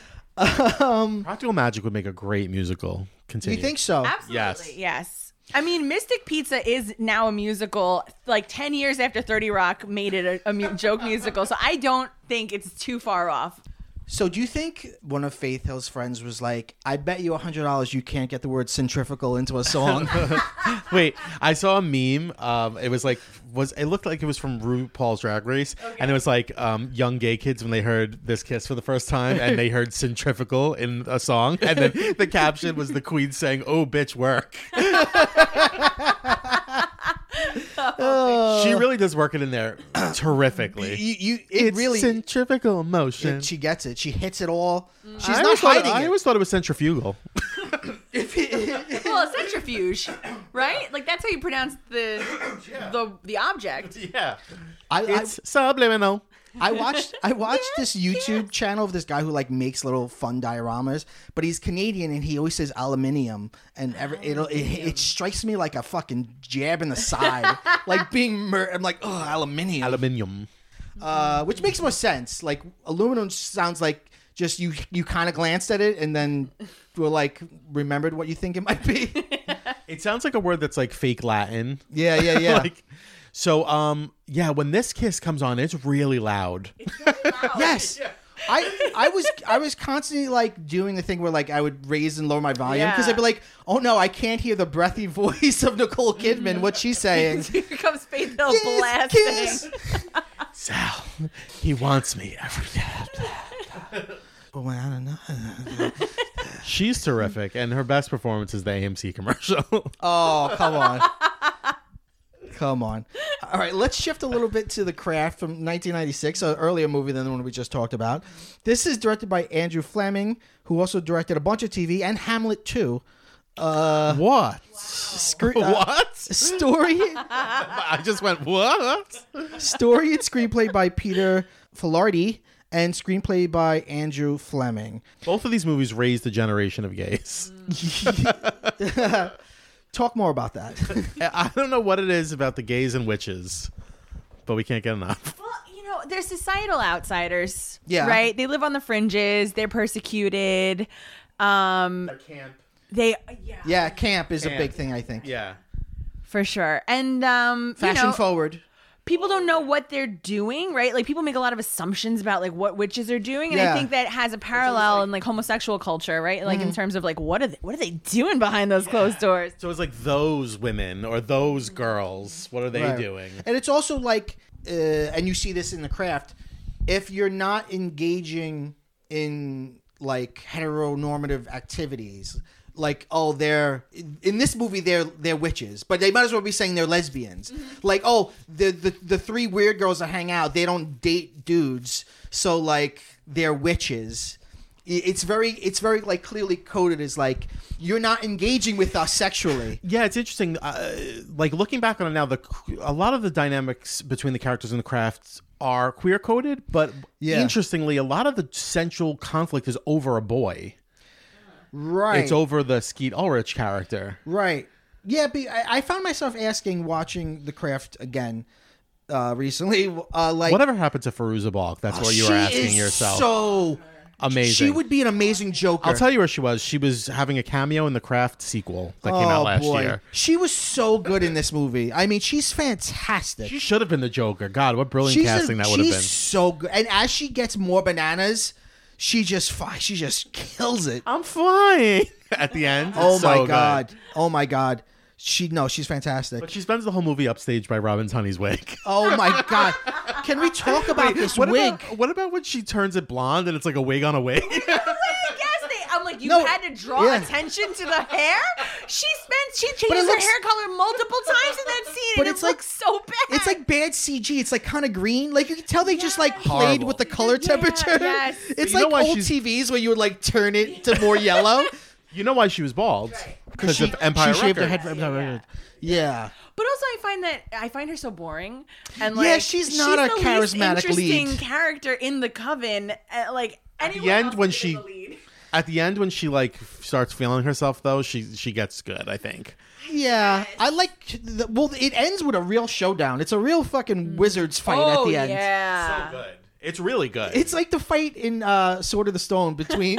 Um, Practical Magic would make a great musical. Continue. you think so? Absolutely. Yes. Yes. I mean, Mystic Pizza is now a musical. Like ten years after thirty Rock made it a, a mu- joke musical, so I don't think it's too far off. So do you think one of Faith Hill's friends was like, I bet you a hundred dollars you can't get the word centrifugal into a song? Wait, I saw a meme. Um, it was like was it looked like it was from RuPaul's Drag Race, okay. And it was like um, young gay kids when they heard this kiss for the first time, and they heard centrifugal in a song, and then the caption was the Queen saying, "Oh, bitch, work." Oh. She really does work it in there terrifically. You, you, it it's really centrifugal motion. It, she gets it. She hits it all. Mm. She's I not thought, hiding I it. always thought it was centrifugal. Well, a centrifuge, right? Like that's how you pronounce the yeah. the the object. Yeah, I, it's I, subliminal. I watched I watched Yeah, this YouTube yeah. channel of this guy who like makes little fun dioramas, but he's Canadian and he always says aluminium, and every it'll, it it strikes me like a fucking jab in the side, like being mur- I'm like, oh, aluminium, Aluminium. uh, which makes more sense. Like aluminum sounds like just you you kind of glanced at it and then were like remembered what you think it might be. It sounds like a word that's like fake Latin. Yeah, yeah, yeah. like, so, um, yeah, when this kiss comes on, it's really loud. It's really loud. Yes. Yeah. I, I was I was constantly like doing the thing where like I would raise and lower my volume because Yeah. I'd be like, oh no, I can't hear the breathy voice of Nicole Kidman. What she's saying? Here comes Faith Hill Kiss, blasting. kiss. Sal, he wants me every day. Well, I don't know. She's terrific, and her best performance is the A M C commercial. Oh, come on. Come on. All right, let's shift a little bit to The Craft from nineteen ninety-six, an earlier movie than the one we just talked about. This is directed by Andrew Fleming, who also directed a bunch of T V and Hamlet two. Uh, What? scre- uh, What? Story, I just went, what? story and screenplay by Peter Filardi, and screenplay by Andrew Fleming. Both of these movies raised a generation of gays. Talk more about that. I don't know what it is about the gays and witches, but we can't get enough. Well, you know, they're societal outsiders. Yeah. Right? They live on the fringes. They're persecuted. Um, Camp. they, yeah. Yeah, camp is a Camp. big thing, I think. Yeah. For sure. And, um, Fashion you know, forward. people don't know what they're doing, right? Like people make a lot of assumptions about like what witches are doing, and Yeah. I think that has a parallel in like homosexual culture, right? Like in terms of like what are they, what are they doing behind those closed doors? So it's like those women or those girls. What are they Right. doing? And it's also like, uh, and you see this in The Craft, if you're not engaging in like heteronormative activities, like, oh, they're in this movie they're they're witches, but they might as well be saying they're lesbians. Like, oh, the, the the three weird girls that hang out, they don't date dudes, so like they're witches. It's very it's very like clearly coded as like you're not engaging with us sexually. Yeah, it's interesting. Uh, like looking back on it now, the a lot of the dynamics between the characters in The Craft are queer coded, but Yeah. interestingly, a lot of the central conflict is over a boy. Right. It's over the Skeet Ulrich character. Right. Yeah, but I, I found myself asking, watching The Craft again uh, recently, uh, like... Whatever happened to Firuza Balk? That's what you she were asking is yourself. so... Amazing. She would be an amazing Joker. I'll tell you where she was. She was having a cameo in the Craft sequel that oh, came out last boy. year. She was so good in this movie. I mean, she's fantastic. She should have been the Joker. God, what brilliant she's casting a, that would have she's been. so good. And as she gets more bananas, she just fi- she just kills it. I'm flying at the end. Oh It's my so good. god. Oh my god. She no, she's fantastic. But she spends the whole movie upstaged by Robin Tunney's wig. Oh my god. Can we talk about this what wig? About, what about when she turns it blonde and it's like a wig on a wig? Yes, they, I'm like, you No, had to draw yeah. attention to the hair. She spent, she But it changes her looks- hair color multiple times in that scene, But and it's it like- looks so bad. It's like bad C G. It's like kind of green. Like you can tell they just like Yes. played Horrible. with the color Yeah, temperature. yes. It's You know like why old she's- T Vs where you would like turn it to more yellow. You know why she was bald? Because she, of Empire she shaved her Records. head for Empire Yeah, yeah. Records. Yeah. But also, I find that I find her so boring, and like Yeah, she's not a the charismatic least interesting lead. character in the Coven. Uh, like At the anyone end, else when would be she- the lead. At the end, when she like f- starts feeling herself, though, she she gets good. I think. Yeah. I like. The, well, it ends with a real showdown. It's a real fucking wizards fight oh, at the end. yeah. good. It's really good. It's like the fight in uh, Sword of the Stone between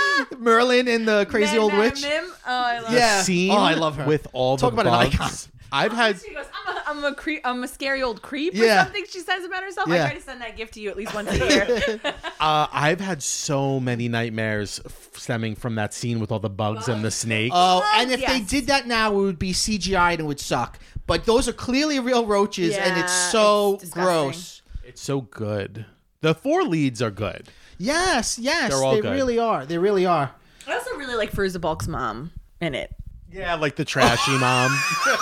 Merlin and the crazy Mem, old Mem, witch. Mim. Oh, I love Yeah. the scene Oh, I love her. with all Talk the about an bugs. I've had. She goes, I'm a, I'm a creep. I'm a scary old creep Yeah. or something. She says about herself. Yeah. I try to send that gift to you at least once a year. Uh, I've had so many nightmares f- stemming from that scene with all the bugs and the snake. Oh, and if Yes. they did that now, it would be C G I'd and it would suck. But those are clearly real roaches, and it's Yeah, so it's disgusting. gross. It's so good. The four leads are good. Yes, yes, They're all they good. really are. They really are. I also really like Fairuza Balk's mom in it. Yeah, like the trashy mom.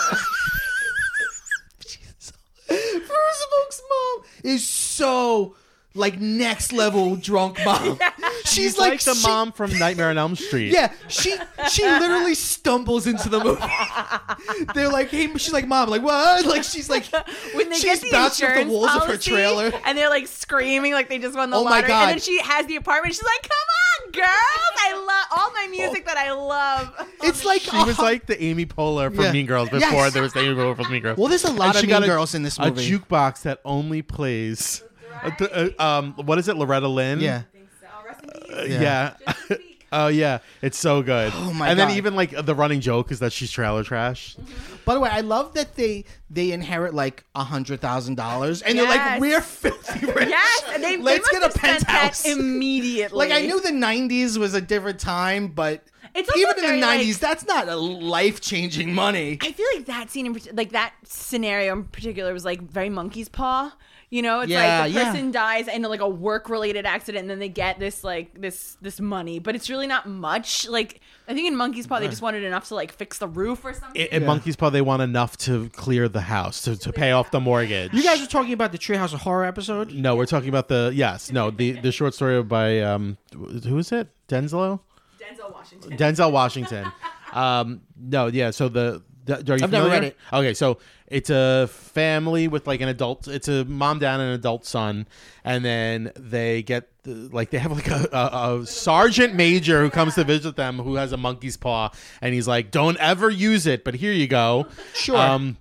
Fairuza Balk's mom is so like next level drunk mom. She's She's like, like, the she- mom from Nightmare on Elm Street. Yeah, she she literally stumbles into the movie. They're like, hey, she's like, mom, like what? Like she's like, When they she's get the bouncing off the insurance walls policy, of her trailer. and they're like screaming like they just won the Oh my lottery, God. and then she has the apartment. She's like, "Come on, girls! I love all my music that I love." It's like She was like the Amy Poehler from Yeah. Mean Girls before Yes. there was the Amy Poehler from Mean Girls. Well, there's a lot And of she Mean got a- Girls in this movie. A jukebox that only plays. uh, the- uh, um, what is it, Loretta Lynn? Yeah. Oh, rest in peace. Uh, Yeah. yeah. Just to speak. Oh yeah, it's so good. Oh, my And God. then even like the running joke is that she's trailer trash. By the way, I love that they they inherit like a hundred thousand dollars, and they're like, Yes. we're filthy rich. Yes, and they, Let's they get must a have spent penthouse. that immediately. Like I knew the nineties was a different time, but It's also even in the very, nineties, like- that's not a life changing money. I feel like that scene, in, parti- like that scenario in particular, was like very monkey's paw. You know, it's Yeah, like the yeah. person dies in like a work-related accident, and then they get this like this this money, but it's really not much. Like I think in Monkey's Paw, they just wanted enough to like fix the roof or something. In, in Monkey's Paw, they want enough to clear the house to, to pay off the mortgage. You guys were talking about the Treehouse of Horror episode. No, we're talking about the yes, no, the the short story by um, who is it? Denzel. Denzel Washington. Denzel Washington. Um, no, yeah. So the, the are you I've never familiar? read it. Okay, so it's a family with like an adult. It's a mom, dad, and an adult son, and then they get the, like they have like a, a, a sergeant major who comes to visit them who has a monkey's paw, and he's like, "Don't ever use it, but here you go." Sure. Um,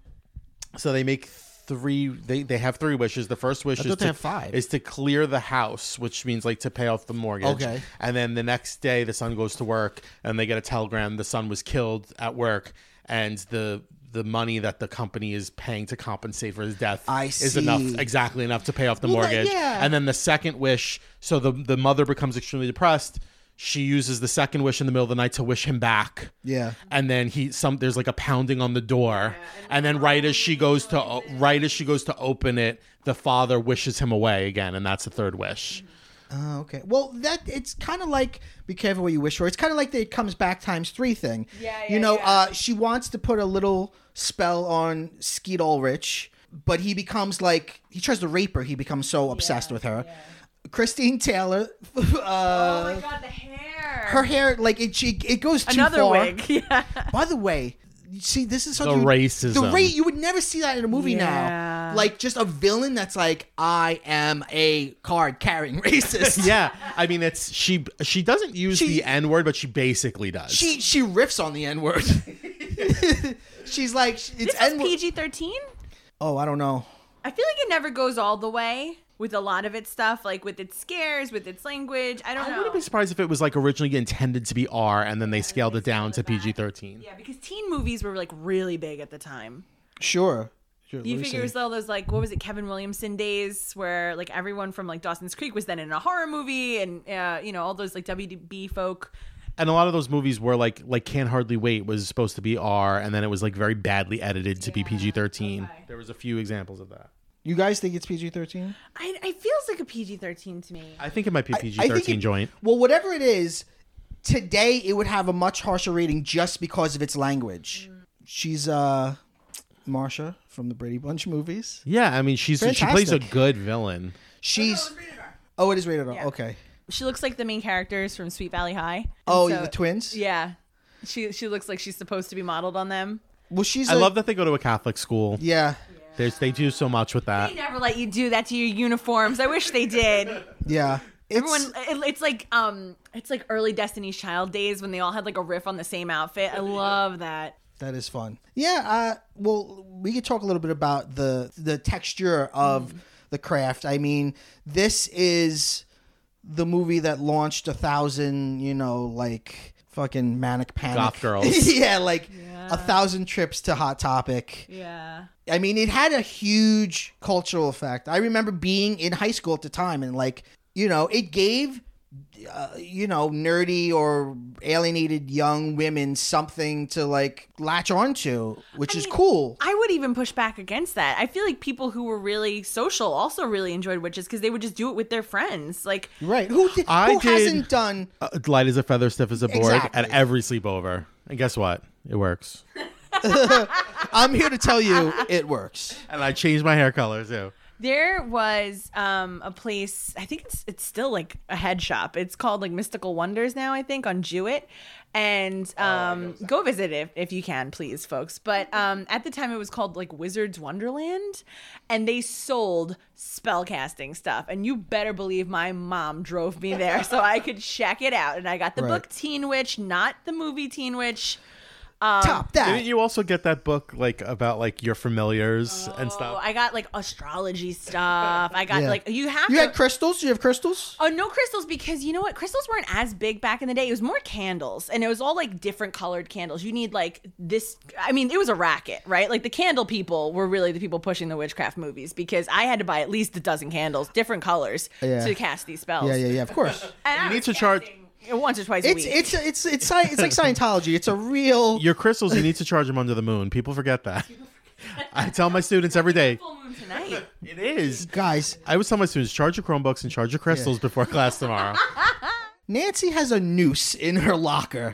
so they make three. They they have three wishes. The first wish I is thought they to have five. is to clear the house, which means like to pay off the mortgage. Okay. And then the next day, the son goes to work, and they get a telegram: the son was killed at work, and the the money that the company is paying to compensate for his death I is see. enough, exactly enough to pay off the Well, that- mortgage. yeah. And then the second wish, so the the mother becomes extremely depressed. She uses the second wish in the middle of the night to wish him back. Yeah. And then he some there's like a pounding on the door, and then right as she goes to right as she goes to open it, the father wishes him away again, and that's the third wish. Oh, okay. Well, that it's kind of like be careful what you wish for. It's kind of like the it comes back times three thing. Yeah, You yeah, know, yeah. uh, she wants to put a little spell on Skeet Ulrich, but he becomes like he tries to rape her. He becomes so obsessed with her. Christine Taylor, uh, Oh my god, the hair. her hair like it. She, it goes too Another far. wig. Yeah. By the way, you see, this is such The a, racism. The rate you would never see that in a movie Yeah. now. Like just a villain that's like, I am a card carrying racist. Yeah, I mean it's she she doesn't use She- the N word, but she basically does. She she riffs on the N word. She's like it's This is N word. P G thirteen. Oh, I don't know. I feel like it never goes all the way with a lot of its stuff, like with its scares, with its language. I don't I know. wouldn't be surprised if it was like originally intended to be R, and then they scaled it down to P G thirteen. Yeah, because teen movies were like really big at the time. Sure. Sure, You let me figure it see. was all those like what was it, Kevin Williamson days, where like everyone from like Dawson's Creek was then in a horror movie, and uh, you know all those like W D B folk. And a lot of those movies were like like Can't Hardly Wait was supposed to be R, and then it was like very badly edited to be P G thirteen. okay. There was a few examples of that. You guys think it's P G thirteen? I it feels like a P G thirteen to me. I think it might be a P G I think thirteen it- joint. Well, whatever it is, today it would have a much harsher rating just because of its language. She's uh Marsha from the Brady Bunch movies. Yeah, I mean she's she plays a Fantastic. good villain. She's Oh, it is rated R. Yeah. Okay. She looks like the main characters from Sweet Valley High. And Oh, so- the twins? Yeah, she she looks like she's supposed to be modeled on them. Well, she's I a- love that they go to a Catholic school. Yeah. There's they do so much with that. They never let you do that to your uniforms. I wish they did. Yeah. It's, Everyone, it, it's like um, it's like early Destiny's Child days when they all had like a riff on the same outfit. I love that. That is fun. Yeah, uh, well, we could talk a little bit about the the texture of Mm. the craft. I mean, this is the movie that launched a thousand, you know, like fucking manic panic Goth girls. yeah, like Yeah. a thousand trips to Hot Topic. Yeah. I mean, it had a huge cultural effect. I remember being in high school at the time, and like, you know, it gave, uh, you know, nerdy or alienated young women something to like latch onto, which I is mean, cool. I would even push back against that. I feel like people who were really social also really enjoyed witches because they would just do it with their friends. Like, Right? Who did, I who did- hasn't done? Uh, light as a feather, stiff as a board Exactly. at every sleepover. And guess what? It works. I'm here to tell you, it works. And I changed my hair color too. there was um, a place, I think it's it's still like a head shop. It's called like Mystical Wonders now, I think, on Jewett. And um, go visit it if you can, please, folks. But um, at the time, it was called like Wizard's Wonderland. And they sold spellcasting stuff. And you better believe my mom drove me there so I could check it out. And I got the Right. book Teen Witch, not the movie Teen Witch. Um, Top that. Didn't you also get that book like about like your familiars and Oh, stuff? I got like astrology stuff. I got Yeah. like you have You to. had crystals? You have crystals? Oh, no crystals because you know what? Crystals weren't as big back in the day. It was more candles, and it was all like different colored candles. You need like this. I mean, it was a racket, right? Like the candle people were really the people pushing the witchcraft movies because I had to buy at least a dozen candles, different colors, Yeah. to cast these spells. Yeah, yeah, yeah. Of course. And I You need was to charge- casting once or twice a It's week. it's it's it's sci- it's like Scientology. It's a real. Your crystals, you need to charge them under the moon. People forget that. I tell my students every day. Full moon tonight. It is. Guys, I always tell my students, charge your Chromebooks and charge your crystals before class tomorrow. Nancy has a noose in her locker.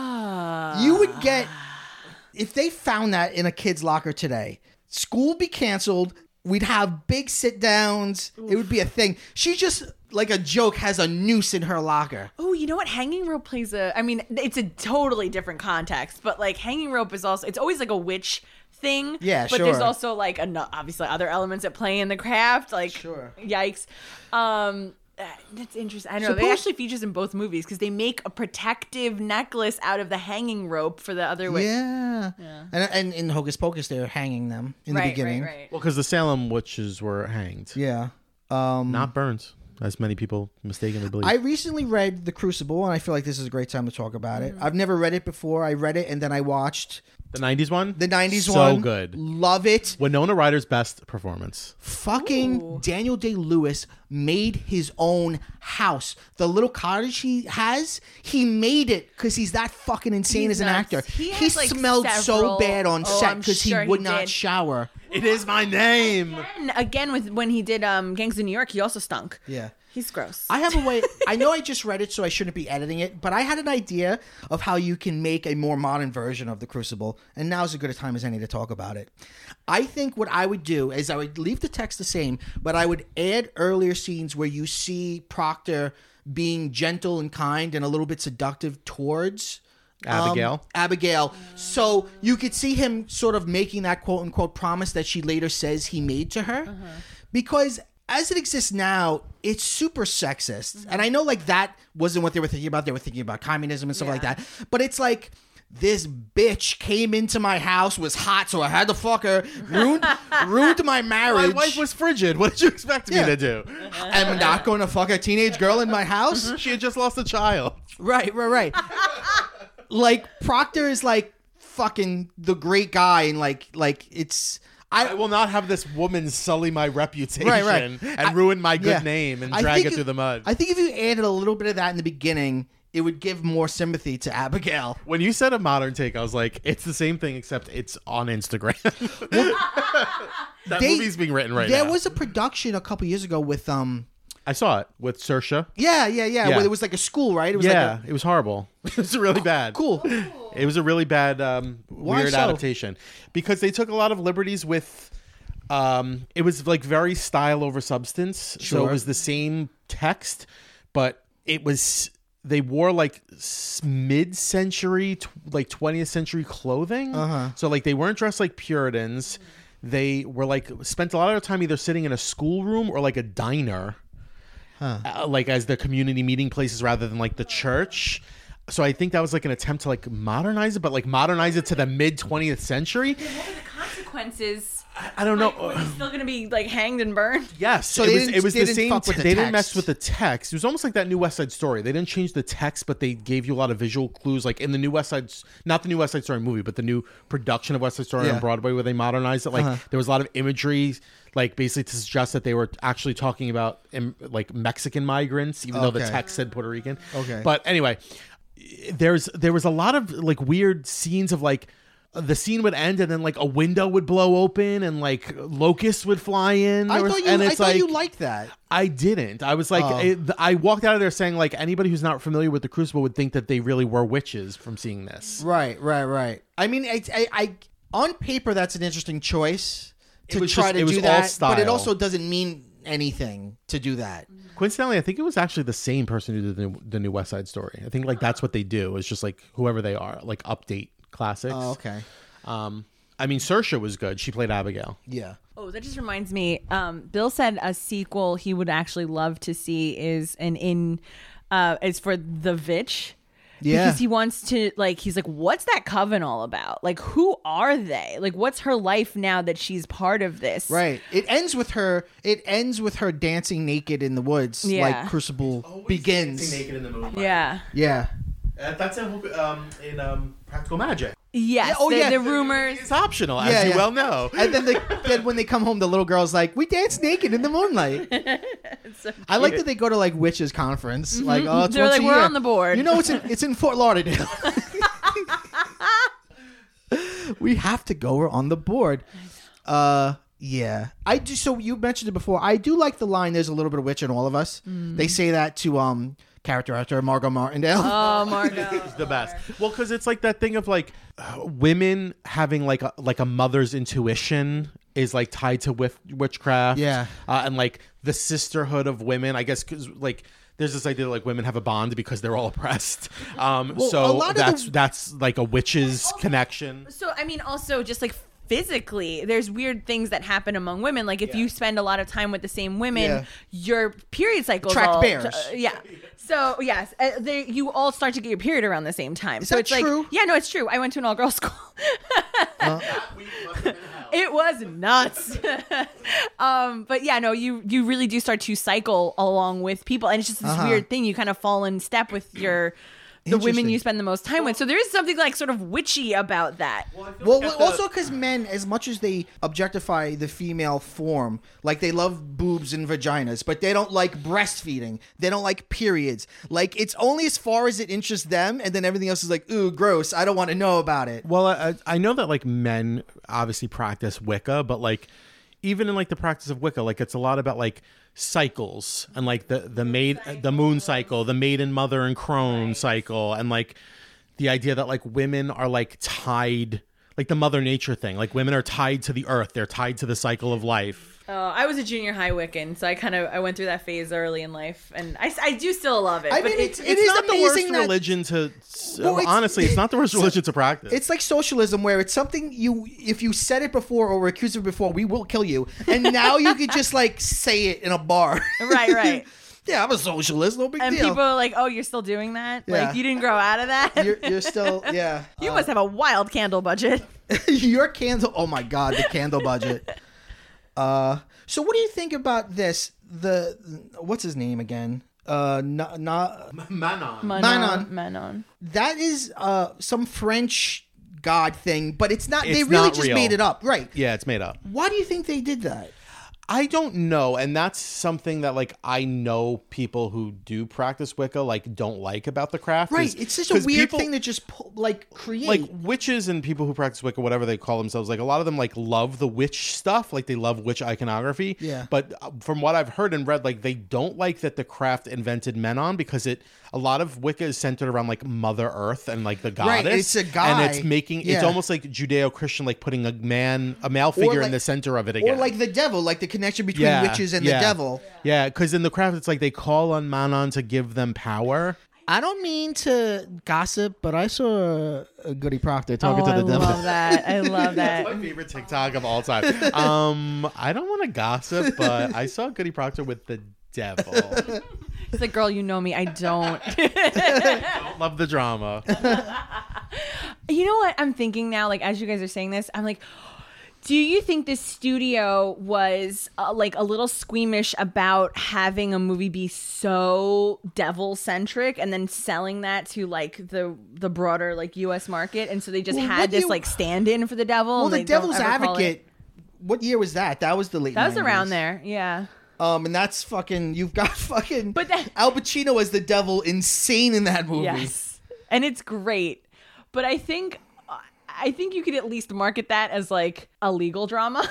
Uh, You would get, if they found that in a kid's locker today, school would be canceled. We'd have big sit downs. It would be a thing. She just, like a joke, has a noose in her locker. Oh, you know what? Hanging rope plays a. I mean, it's a totally different context, but like hanging rope is also. It's always like a witch thing. Yeah, but there's sure. also like an, obviously other elements at play in the craft. Like, Sure. Yikes. Um, uh, that's interesting. I don't know. They Suppose- actually features in both movies because they make a protective necklace out of the hanging rope for the other witch. Yeah. And, and in Hocus Pocus, they're hanging them in right, the beginning. right, right. Well, because the Salem witches were hanged, Yeah. Um, not burned, as many people mistakenly believe. I recently read The Crucible, and I feel like this is a great time to talk about it. I've never read it before. I read it, and then I watched the nineties one? the nineties so one. So good. Love it. Winona Ryder's best performance. Fucking Ooh. Daniel Day-Lewis made his own house. The little cottage he has, he made it because he's that fucking insane He's as an nuts. actor. He He, has, like, smelled several- so bad on Oh, set I'm because sure he he would not did. shower. It is my name. And again, with when he did um, Gangs of New York, he also stunk. Yeah. He's gross. I have a way. I know I just read it, so I shouldn't be editing it. But I had an idea of how you can make a more modern version of the Crucible, and now's as good a time as any to talk about it. I think what I would do is I would leave the text the same, but I would add earlier scenes where you see Proctor being gentle and kind and a little bit seductive towards um, Abigail? Abigail. So you could see him sort of making that quote unquote promise that she later says he made to her, because as it exists now, it's super sexist. And I know like that wasn't what they were thinking about. They were thinking about communism and stuff like Yeah. that. But it's like, this bitch came into my house, was hot, so I had to fuck her, ruined, ruined my My marriage. wife was frigid. What did you expect Yeah. me to do? I'm not going to fuck a teenage girl in my house. She had just lost a child. Right, right, right. Like Proctor is like fucking the great guy, and like, like it's. I will not have this woman sully my reputation Right, right. and I- ruin my good yeah. name and I drag think it if- through the mud. I think if you added a little bit of that in the beginning, it would give more sympathy to Abigail. When you said a modern take, I was like, it's the same thing except it's on Instagram. that They- movie's being written right there now. was a production a couple years ago with um. I saw it with Saoirse. Yeah, yeah, yeah. Yeah. Where it was like a school, right? It was Yeah, like it was horrible. It was really bad. a, cool. It was a really bad, um, Why weird so? adaptation because they took a lot of liberties with. Um, it was like very style over substance, so Sure. it was the same text, but it was they wore like s- mid-century, tw- like twentieth century clothing. Uh-huh. So like they weren't dressed like Puritans. They were like spent a lot of their time either sitting in a schoolroom or like a diner. Uh, like as the community meeting places rather than like the church. So I think that was like an attempt to like modernize it, but like modernize it to the mid twentieth century. What are the consequences? I don't know. Like, he's still gonna be like hanged and burned. Yes, So it they was. didn't- It was they the didn't same. fuck with T- the they didn't text. mess with the text. It was almost like that new West Side Story. They didn't change the text, but they gave you a lot of visual clues. Like in the new West Side, not the new West Side Story movie, but the new production of West Side Story Yeah. on Broadway, where they modernized it. Like Uh-huh. there was a lot of imagery, like basically to suggest that they were actually talking about um, like Mexican migrants, even though the Okay. text said Puerto Rican. Okay. But anyway, there's there was a lot of like weird scenes of like. The scene would end and then like a window would blow open and like locusts would fly in. I There was- thought you. and I it's thought like, you liked that. I didn't. I was like, Oh. it, I walked out of there saying like anybody who's not familiar with the Crucible would think that they really were witches from seeing this. Right, right, right. I mean, I, I, I on paper that's an interesting choice to It was try just- to it was do all that, but it style. also doesn't mean anything to do that. Coincidentally, I think it was actually the same person who did the new, the new West Side Story. I think like that's what they do. It's just like whoever they are, like update classics. Oh, okay. Um, I mean, Saoirse was good. She played Abigail. Yeah. Oh, that just reminds me. Um, Bill said a sequel he would actually love to see is an in uh, is for The Vitch. Yeah. Because he wants to like he's like, what's that coven all about? Like, who are they? Like, what's her life now that she's part of this? Right. It ends with her. It ends with her dancing naked in the woods, Yeah. like Crucible begins. Naked in the movie. Yeah. Yeah. Uh, that's in, um, in um, Practical Magic. Yes. Yeah, oh, the, yeah. the rumors. It's optional, as Yeah, you yeah. well know. And then, the, then when they come home, the little girl's like, "We dance naked in the moonlight." So I like that they go to like witches conference. Like, oh, it's They're once like, a "We're year." on the board. You know, it's in it's in Fort Lauderdale. We have to go. We're on the board. Uh, yeah. I do. So you mentioned it before. I do like the line. There's a little bit of witch in all of us. They say that to um character actor Margot Martindale. Oh, Margot. It's the best. Well, because it's like that thing of like uh, women having like a, like a mother's intuition is like tied to wif- witchcraft. Yeah. uh, and like the sisterhood of women. I guess because like there's this idea that like women have a bond because they're all oppressed. Um, Well, a so lot of that's the- that's like a witch's connection. So, I mean, also just like physically, there's weird things that happen among women. Like if you spend a lot of time with the same women, Yeah. your period cycles Track all, bears. uh, yeah. So yes, uh, they, you all start to get your period around the same time. so that it's like, true? yeah, no, it's true. I went to an all girls school. It was nuts. um, but yeah, no, you you really do start to cycle along with people, and it's just this Uh-huh. weird thing. You kind of fall in step with your the women Interesting. you spend the most time with. So there is something like sort of witchy about that. Well, also because men, as much as they objectify the female form, like they love boobs and vaginas, but they don't like breastfeeding. They don't like periods. Like it's only as far as it interests them, and then everything else is like, ooh, gross. I don't want to know about it. Well, I, I know that like men obviously practice Wicca, but like even in like the practice of Wicca, like it's a lot about like cycles and like the the maid the moon cycle, the maiden, mother, and crone cycle, and like the idea that like women are like tied, like the Mother Nature thing, like women are tied to the earth, they're tied to the cycle of life. Oh, I was a junior high Wiccan, so I kind of I went through that phase early in life, and I, I do still love it. I but mean, it's, It It's is not the worst amazing that- religion to Well, it's- honestly, it's not the worst so- religion to practice. It's like socialism, where it's something you, if you said it before or were accused of it before, we will kill you. And now you could just like say it in a bar. right, right. Yeah, I'm a socialist. No big And deal. people are like, "Oh, you're still doing that? Yeah. Like you didn't grow out of that? you're, you're still, yeah. you must have a wild candle budget." Your candle. Oh my God, the candle budget. Uh, so what do you think about this? The what's his name again? Uh, na, na, Manon. Manon. Manon. that is uh some French god thing, but it's not. they It's really not just real. made it up, right? Yeah, it's made up. Why do you think they did that? I don't know, and that's something that like I know people who do practice Wicca like don't like about the craft. Right, is- it's just a 'cause weird people- thing to just pull, like create. like witches and people who practice Wicca, whatever they call themselves, like a lot of them like love the witch stuff, like they love witch iconography. Yeah. But uh, from what I've heard and read, like they don't like that the craft invented Menon because it a lot of Wicca is centered around like Mother Earth and like the goddess. Right, it's a guy. and it's making it's Yeah. almost like Judeo-Christian, like putting a man, a male figure like- in the center of it again. or like the devil, like the connection between Yeah, witches and yeah. the devil. Yeah, because in the craft, it's like they call on Manon to give them power. I don't mean to gossip, but I saw a Goody Proctor talking oh, to the I devil. love that. I love That's that. my favorite TikTok of all time. Um, I don't want to gossip, but I saw Goody Proctor with the devil. It's like, girl, you know me. I don't. Don't love the drama. You know what I'm thinking now? Like, as you guys are saying this, I'm like, Do you think the studio was uh, like a little squeamish about having a movie be so devil centric and then selling that to like the the broader like U S market, and so they just Well, had what this you- like stand in for the devil? Well, and the they don't Devil's ever call it- Advocate. What year was that? That was the late. That was around nineties. there, yeah. Um, and that's fucking. You've got fucking. But that- Al Pacino as the devil, insane in that movie. Yes, and it's great. But I think I think you could at least market that as like a legal drama.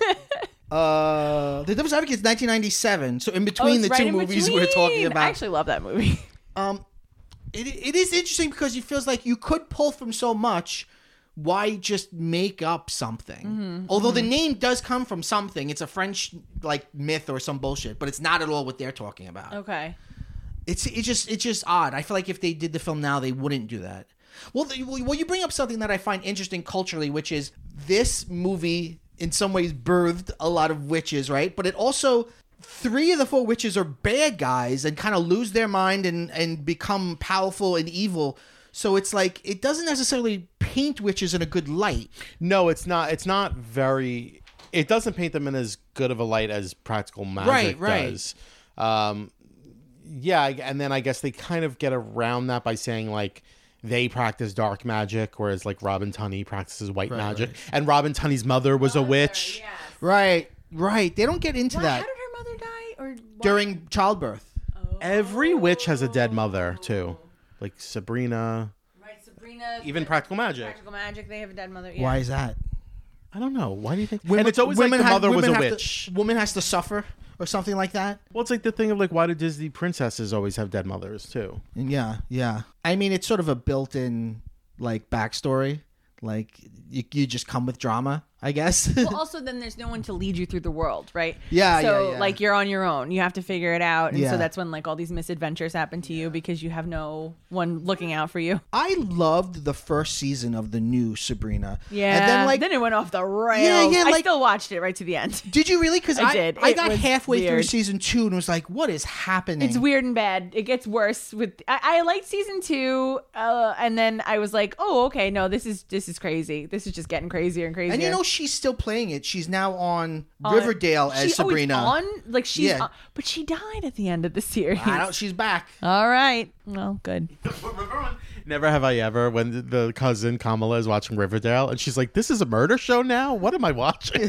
Uh, The Devil's Advocate is nineteen ninety-seven, so in between Oh, it's the right two in movies between. we're talking about. I actually love that movie. Um, it it is interesting because it feels like you could pull from so much. Why just make up something? Mm-hmm, Although the name does come from something. It's a French like myth or some bullshit, but it's not at all what they're talking about. Okay. It's it's just it's just odd. I feel like if they did the film now, they wouldn't do that. Well, the, well, you bring up something that I find interesting culturally, which is this movie in some ways birthed a lot of witches, right? But it also three of the four witches are bad guys and kind of lose their mind and and become powerful and evil. So it's like it doesn't necessarily paint witches in a good light. No, it's not. It's not very. It doesn't paint them in as good of a light as practical magic Right, right. does. Um, yeah, I- and then I guess they kind of get around that by saying like they practice dark magic, whereas like Robin Tunney practices white magic, and Robin Tunney's mother was a witch. Yes. Right, right. They don't get into Why, that how did her mother die? Or why? during childbirth. Every witch has a dead mother too, like Sabrina. Right, Sabrina. Even practical magic. Practical magic. They have a dead mother. Yeah. Why is that? I don't know. Why do you think? and it's always like women the have- mother was a women have witch. To, woman has to suffer or something like that. Well, it's like the thing of like, why do Disney princesses always have dead mothers too? Yeah, yeah. I mean, it's sort of a built-in like backstory. Like you, you just come with drama, I guess. Well, also, then there's no one to lead you through the world, right? Yeah, So, yeah, yeah. like, you're on your own. You have to figure it out. And Yeah. so that's when, like, all these misadventures happen to you because you have no one looking out for you. I loved the first season of the new Sabrina. Yeah. and then like, then it went off the rails. Yeah, yeah, I like- still watched it right to the end. did you really? Because I I, did. I It got was halfway through weird. season two and was like, "What is happening?" It's weird and bad. It gets worse with. I, I liked season two, uh, and then I was like, "Oh, okay, no, this is this is crazy. This is just getting crazier and crazier." And you know, she's still playing it. She's now on On- Riverdale as she, Sabrina. Oh, it's on? Like she's, Yeah. on, but she died at the end of the series. I don't. She's back. All right. Well, good. Never have I ever when the- the cousin Kamala is watching Riverdale and she's like, "This is a murder show now. What am I watching?"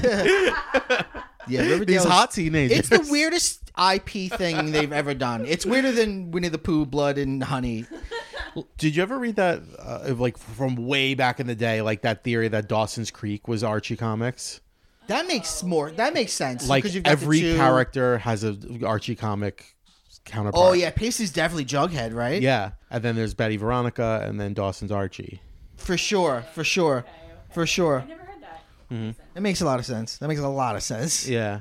Yeah, Riverdale. These hot teenagers. It's the weirdest I P thing they've ever done. It's weirder than Winnie the Pooh, Blood and Honey. Did you ever read that, uh, of, like from way back in the day, like that theory that Dawson's Creek was Archie comics? That makes more. That makes sense. Like 'cause you've got the every two- character has a Archie comic counterpart. Oh yeah, Pacey's definitely Jughead, right? yeah. And then there's Betty Veronica, and then Dawson's Archie. For sure, for sure, for sure. Never heard that. It makes a lot of sense. That makes a lot of sense. Yeah.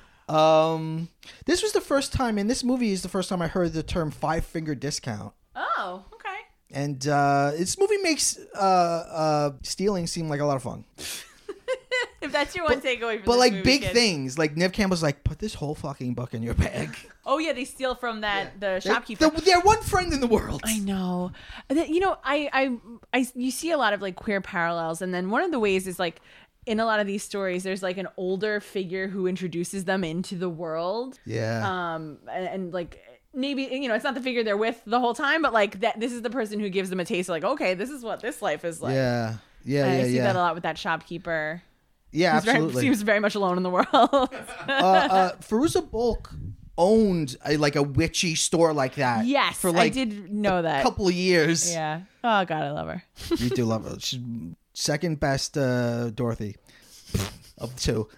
Um, this was the first time in this movie is the first time I heard the term five finger discount. Oh, okay. And uh, this movie makes uh, uh, stealing seem like a lot of fun. If that's your one takeaway from But this like movie, big kid. things, like Nev Campbell's like, put this whole fucking book in your bag. Oh yeah, they steal from that the They- shopkeeper. They're, they're one friend in the world. I know. That- You know, I, I, I, you see a lot of like queer parallels, and then one of the ways is like in a lot of these stories, there's like an older figure who introduces them into the world. Yeah. Um, and, and like maybe you know it's not the figure they're with the whole time, but like that this is the person who gives them a taste. Of, like, okay, this is what this life is like. yeah. Yeah. And Yeah. I see yeah. that a lot with that shopkeeper. Yeah. He's very, Absolutely. seems very much alone in the world. uh, uh, Firuza Balk owned a, like a witchy store like that. Yes, For like I did know a that. couple of years. Yeah. Oh God, I love her. You do love her. She's second best uh, Dorothy of the two.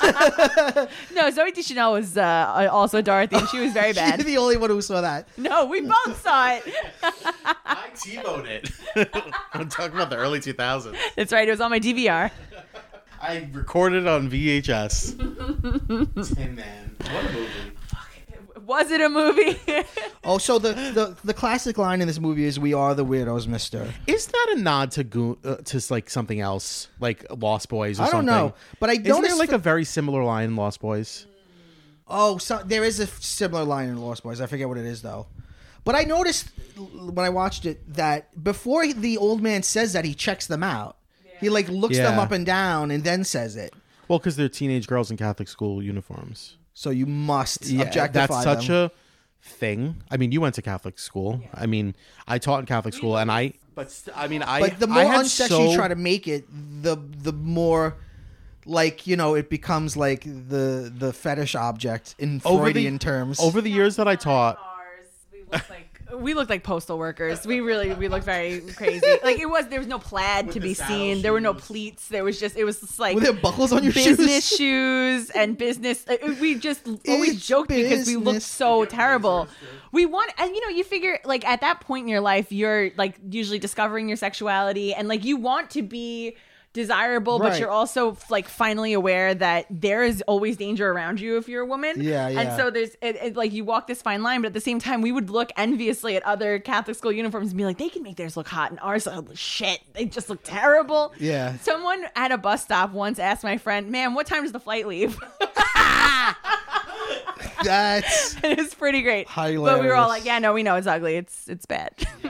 No, Zoe Deschanel was uh, also Dorothy, and she was very You're bad. the only one who saw that. No, we both saw it. I T-voed it. I'm talking about the early two thousands. That's right. It was on my D V R. I recorded on V H S. Tin Man. What a movie. Was it a movie? Oh, so the, the, the classic line in this movie is "We are the weirdos, Mister." Is that a nod to go- uh, to like something else, like Lost Boys? Or I don't something? know, but I Isn't there noticed like the- a very similar line in Lost Boys? Oh, so there is a similar line in Lost Boys. I forget what it is though. But I noticed when I watched it that before the old man says that, he checks them out. He like looks them Yeah. up and down and then says it. Well, because they're teenage girls in Catholic school uniforms. So you must Yeah, objectify that's such them. a thing. I mean, you went to Catholic school. I mean, I taught in Catholic school, and I. But st- I mean, I. But the I more had unsexy so, you try to make it, the the more, like, you know, it becomes like the the fetish object in Over the- Freudian terms. over the years that I taught. Ours, we looked like we looked like postal workers. We really we looked very crazy. Like it was there was no plaid to the be saddle seen. There were no shoes. pleats. There was just it was just like Were there buckles on your business shoes? shoes and business. uh, We just always It's joked because we looked business. so terrible. We want, and you know, you figure like at that point in your life, you're like usually discovering your sexuality, and like you want to be desirable, but Right. you're also like finally aware that there is always danger around you if you're a woman. Yeah, And yeah. so there's it, it, like you walk this fine line, but at the same time, we would look enviously at other Catholic school uniforms and be like, they can make theirs look hot, and ours, oh shit, they just look terrible. Yeah. Someone at a bus stop once asked my friend, "Ma'am, what time does the flight leave?" That's It was pretty great. Hilarious. But we were all like, "Yeah, no, we know it's ugly. It's it's bad."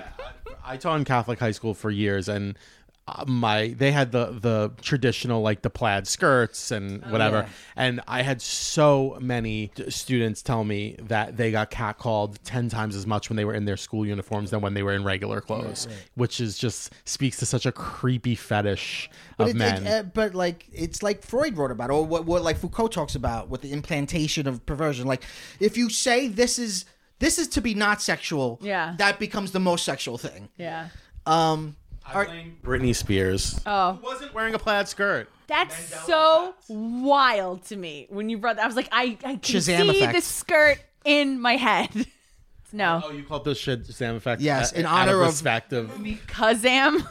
I taught in Catholic high school for years, and uh, my they had the the traditional like the plaid skirts and whatever, yeah. and I had so many d- students tell me that they got catcalled ten times as much when they were in their school uniforms than when they were in regular clothes, which is just speaks to such a creepy fetish But, of it, men. it, uh, but like it's like Freud wrote about, or what, what like Foucault talks about with the implantation of perversion. Like if you say this is this is to be not sexual, Yeah. that becomes the most sexual thing. Yeah. Um, I blame Britney Spears. Oh. Who wasn't wearing a plaid skirt. That's so wild to me when you brought that. I was like, I, I can Shazam see effect. the skirt in my head. No. Oh, you called this shit Sam effect? Yes, uh, in out honor of- respect of. Kazam.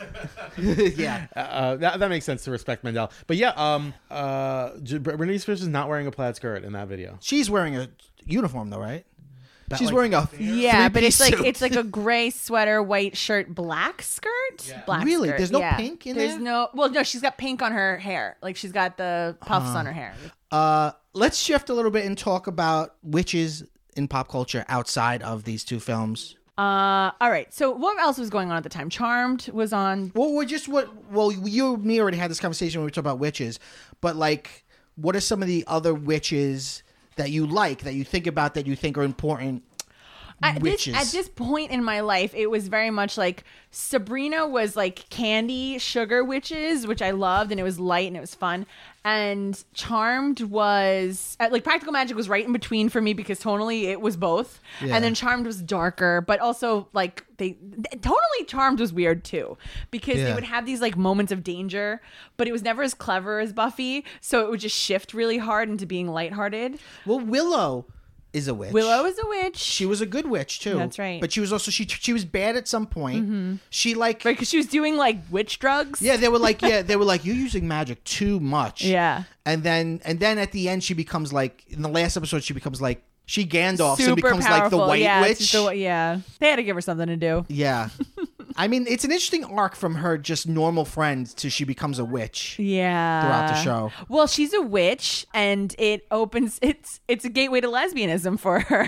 yeah, Uh, that, that makes sense to respect Mandel. But yeah, um, uh, J- Britney Spears is not wearing a plaid skirt in that video. she's wearing a uniform though, right? That, She's like, wearing a Yeah, but it's three-piece like suit. it's like a gray sweater, white shirt, black skirt. Black Really? skirt, There's no yeah. pink in There's there? no. Well, no, she's got pink on her hair. Like she's got the puffs on her hair. Uh, let's shift a little bit and talk about witches in pop culture outside of these two films. Uh, all right. So what else was going on at the time? Charmed was on. Well, we're just what. Well, you and me already had this conversation when we talked about witches, but like, what are some of the other witches that you like that you think about that you think are important? At this, Witches. at this point in my life, it was very much like Sabrina was like candy sugar witches, which I loved, and it was light and it was fun. And Charmed was uh, like Practical Magic was right in between for me because tonally it was both. Yeah. And then Charmed was darker, but also like they th- totally Charmed was weird too because Yeah. they would have these like moments of danger, but it was never as clever as Buffy, so it would just shift really hard into being lighthearted. Well, Willow is a witch. Willow is a witch. She was a good witch too. That's right. But she was also she she was bad at some point. She like Right, because she was doing like witch drugs. yeah, they were like yeah, they were like you're using magic too much. Yeah. And then and then at the end she becomes like in the last episode she becomes like she Gandalf Super and becomes powerful. like the White yeah, Witch. it's the- yeah, they had to give her something to do. Yeah. I mean, it's an interesting arc from her just normal friend to she becomes a witch. Yeah, Throughout the show. Well, she's a witch, and it opens. It's it's a gateway to lesbianism for her.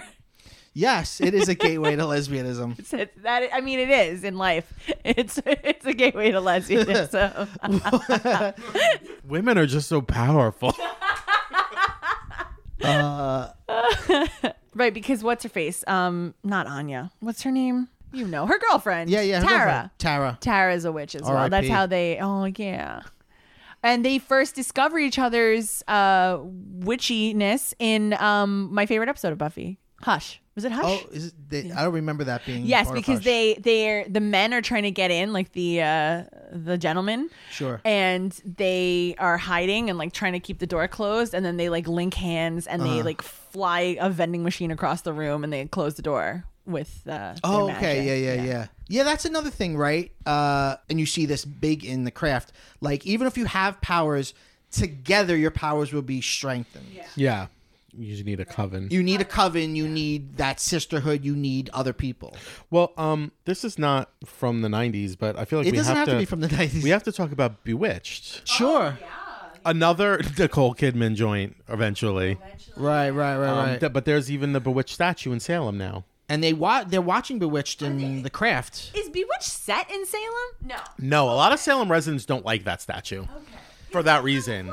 Yes, it is a gateway to lesbianism. It's, it's that I mean, it is in life. It's it's a gateway to lesbianism. Women are just so powerful. Uh, Right, because what's her face? Um, not Anya. What's her name? You know, her girlfriend. yeah, yeah. her Tara. girlfriend. Tara. Tara's a witch as well. R I P. That's how they. Oh yeah. And they first discover each other's uh, witchiness in um, my favorite episode of Buffy, Hush. Was it Hush? Oh, is it, they, I don't remember that being. Yes, part of because Hush. they they're the men are trying to get in, like the uh, the gentlemen. Sure. And they are hiding and like trying to keep the door closed, and then they like link hands and they Uh-huh. like fly a vending machine across the room and they close the door with. Uh, Oh, their okay. magic. Yeah, yeah, yeah, yeah. That's another thing, right? Uh, and you see this big in the craft. Like, even if you have powers, together your powers will be strengthened. Yeah. Yeah. You just need a coven. You need a coven. You need that sisterhood. You need other people. Well, um, this is not from the nineties, but I feel like It we doesn't have, have to be from the nineties. We have to talk about Bewitched. Sure. Another Nicole Kidman joint eventually. Right, right, right, Um, right. th- but there's even the Bewitched statue in Salem now. and they wa- they're watching Bewitched in the craft. Is Bewitched set in Salem? No. No, a lot of Salem residents don't like that statue for that reason.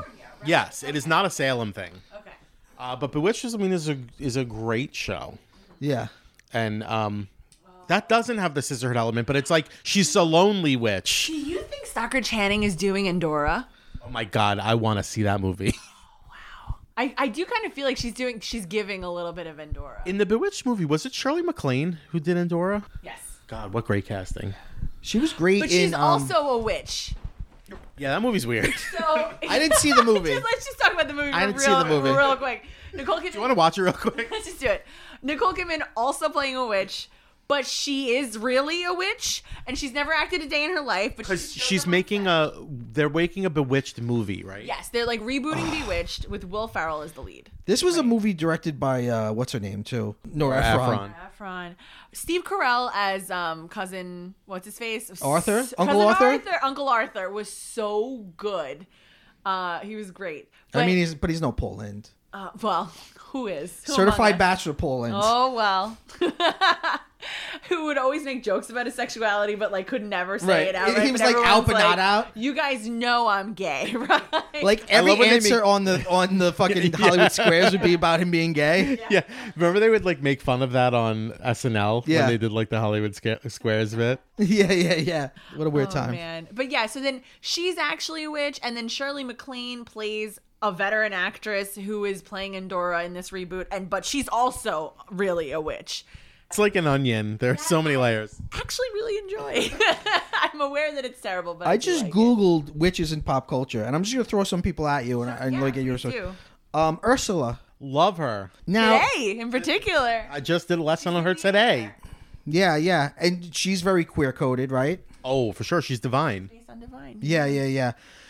right? Yes, it is not a Salem thing. Okay. Uh, but Bewitched is, I mean, is a is a great show, Yeah. and um, that doesn't have the sisterhood element, but it's like she's a lonely witch. Do you think Stalker Channing is doing Endora? Oh my god, I want to see that movie. I, I do kind of feel like she's doing she's giving a little bit of Endora. In the Bewitched movie, was it Shirley MacLaine who did Endora? Yes. God, what great casting! She was great But in. she's um, also a witch. Yeah, that movie's weird. So I didn't see the movie. just, let's just talk about the movie. I for didn't real, see the movie. real quick. Nicole Kidman. You want to watch it real quick? Let's just do it. Nicole Kidman also playing a witch, but she is really a witch, and she's never acted a day in her life. But Because she's, she's making a, they're making a Bewitched movie, right? Yes, they're like rebooting Bewitched with Will Ferrell as the lead. This was a movie directed by uh, what's her name too, Nora Ephron. Ephron. Efron. Steve Carell as um cousin, what's his face? Arthur? S- Uncle cousin Arthur? Uncle Arthur was so good. Uh, he was great. I But, mean, he's but he's no Paul Lind. uh, well, who is Who Certified among us? Bachelor Paul Lind. Oh well. Who would always make jokes about his sexuality, but like could never say Right. it out. He was, like, out but not out. You guys know I'm gay, right? Like I every love when they answer make- on the on the fucking Yeah. Hollywood Squares would be about him being gay. Yeah. Remember they would like make fun of that on S N L Yeah. when they did like the Hollywood Sca- Squares bit. Yeah, yeah, yeah. What a weird Oh, time. man. But yeah, so then she's actually a witch, and then Shirley MacLaine plays a veteran actress who is playing Endora in this reboot, and but she's also really a witch. It's like an onion. There are so many layers. Actually, really enjoy. I'm aware that it's terrible, but I, I do just like it. Googled witches in pop culture, and I'm just gonna throw some people at you and, and Yeah, like get your please do. um Ursula. Love her. Now, Today, in particular. I just did a lesson on her today. yeah, yeah, and she's very queer coded, right? Oh, for sure. She's divine. Based on Divine. Yeah, yeah, yeah.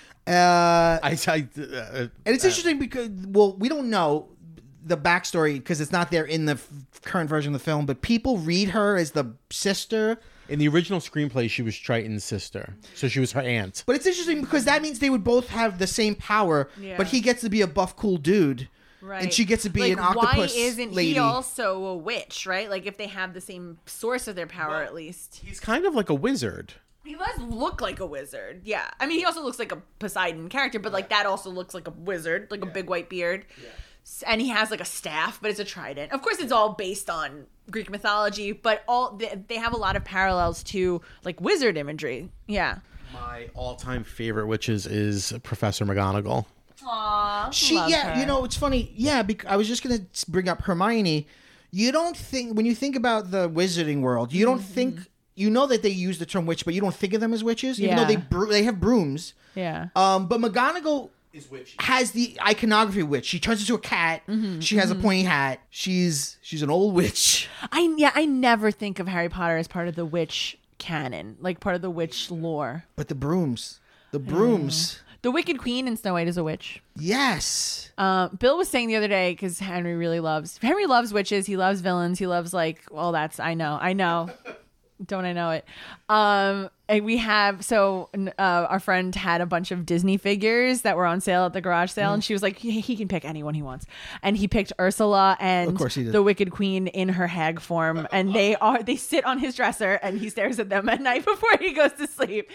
Uh, I, I uh, and it's interesting because, well, we don't know the backstory because it's not there in the f- current version of the film, but people read her as the sister. in the original screenplay, she was Triton's sister, so she was her aunt. But it's interesting because that means they would both have the same power, Yeah. but he gets to be a buff, cool dude. Right. And she gets to be like, an octopus Why isn't lady. he also a witch, right? Like, if they have the same source of their power, at least. He's kind of like a wizard. He does look like a wizard. Yeah. I mean, he also looks like a Poseidon character, but, like, that also looks like a wizard, like a big white beard. S- And he has, like, a staff, but it's a trident. Of course, it's all based on Greek mythology, but all they, they have a lot of parallels to, like, wizard imagery. Yeah. My all-time favorite witches is Professor McGonagall. Aww. She, yeah, you know, it's funny. Yeah, bec- I was just gonna bring up Hermione. You don't think when you think about the wizarding world, you don't Mm-hmm. think you know that they use the term witch, but you don't think of them as witches, even though Yeah. they bro- they have brooms. Yeah. Um, but McGonagall Is witchy. has the iconography of witch. She turns into a cat. Mm-hmm, She has a pointy hat. She's she's an old witch. I, yeah, I never think of Harry Potter as part of the witch canon, like part of the witch lore. But the brooms, the brooms, The Wicked Queen in Snow White is a witch. yes. Uh, Bill was saying the other day, because Henry really loves Henry loves witches. He loves villains. He loves like, well, that's I know, I know. Don't I know it? Um, and we have so uh, our friend had a bunch of Disney figures that were on sale at the garage sale, and she was like, he, he can pick anyone he wants, and he picked Ursula and Of course he did. the Wicked Queen in her hag form, and they are they sit on his dresser, and he stares at them at night before he goes to sleep.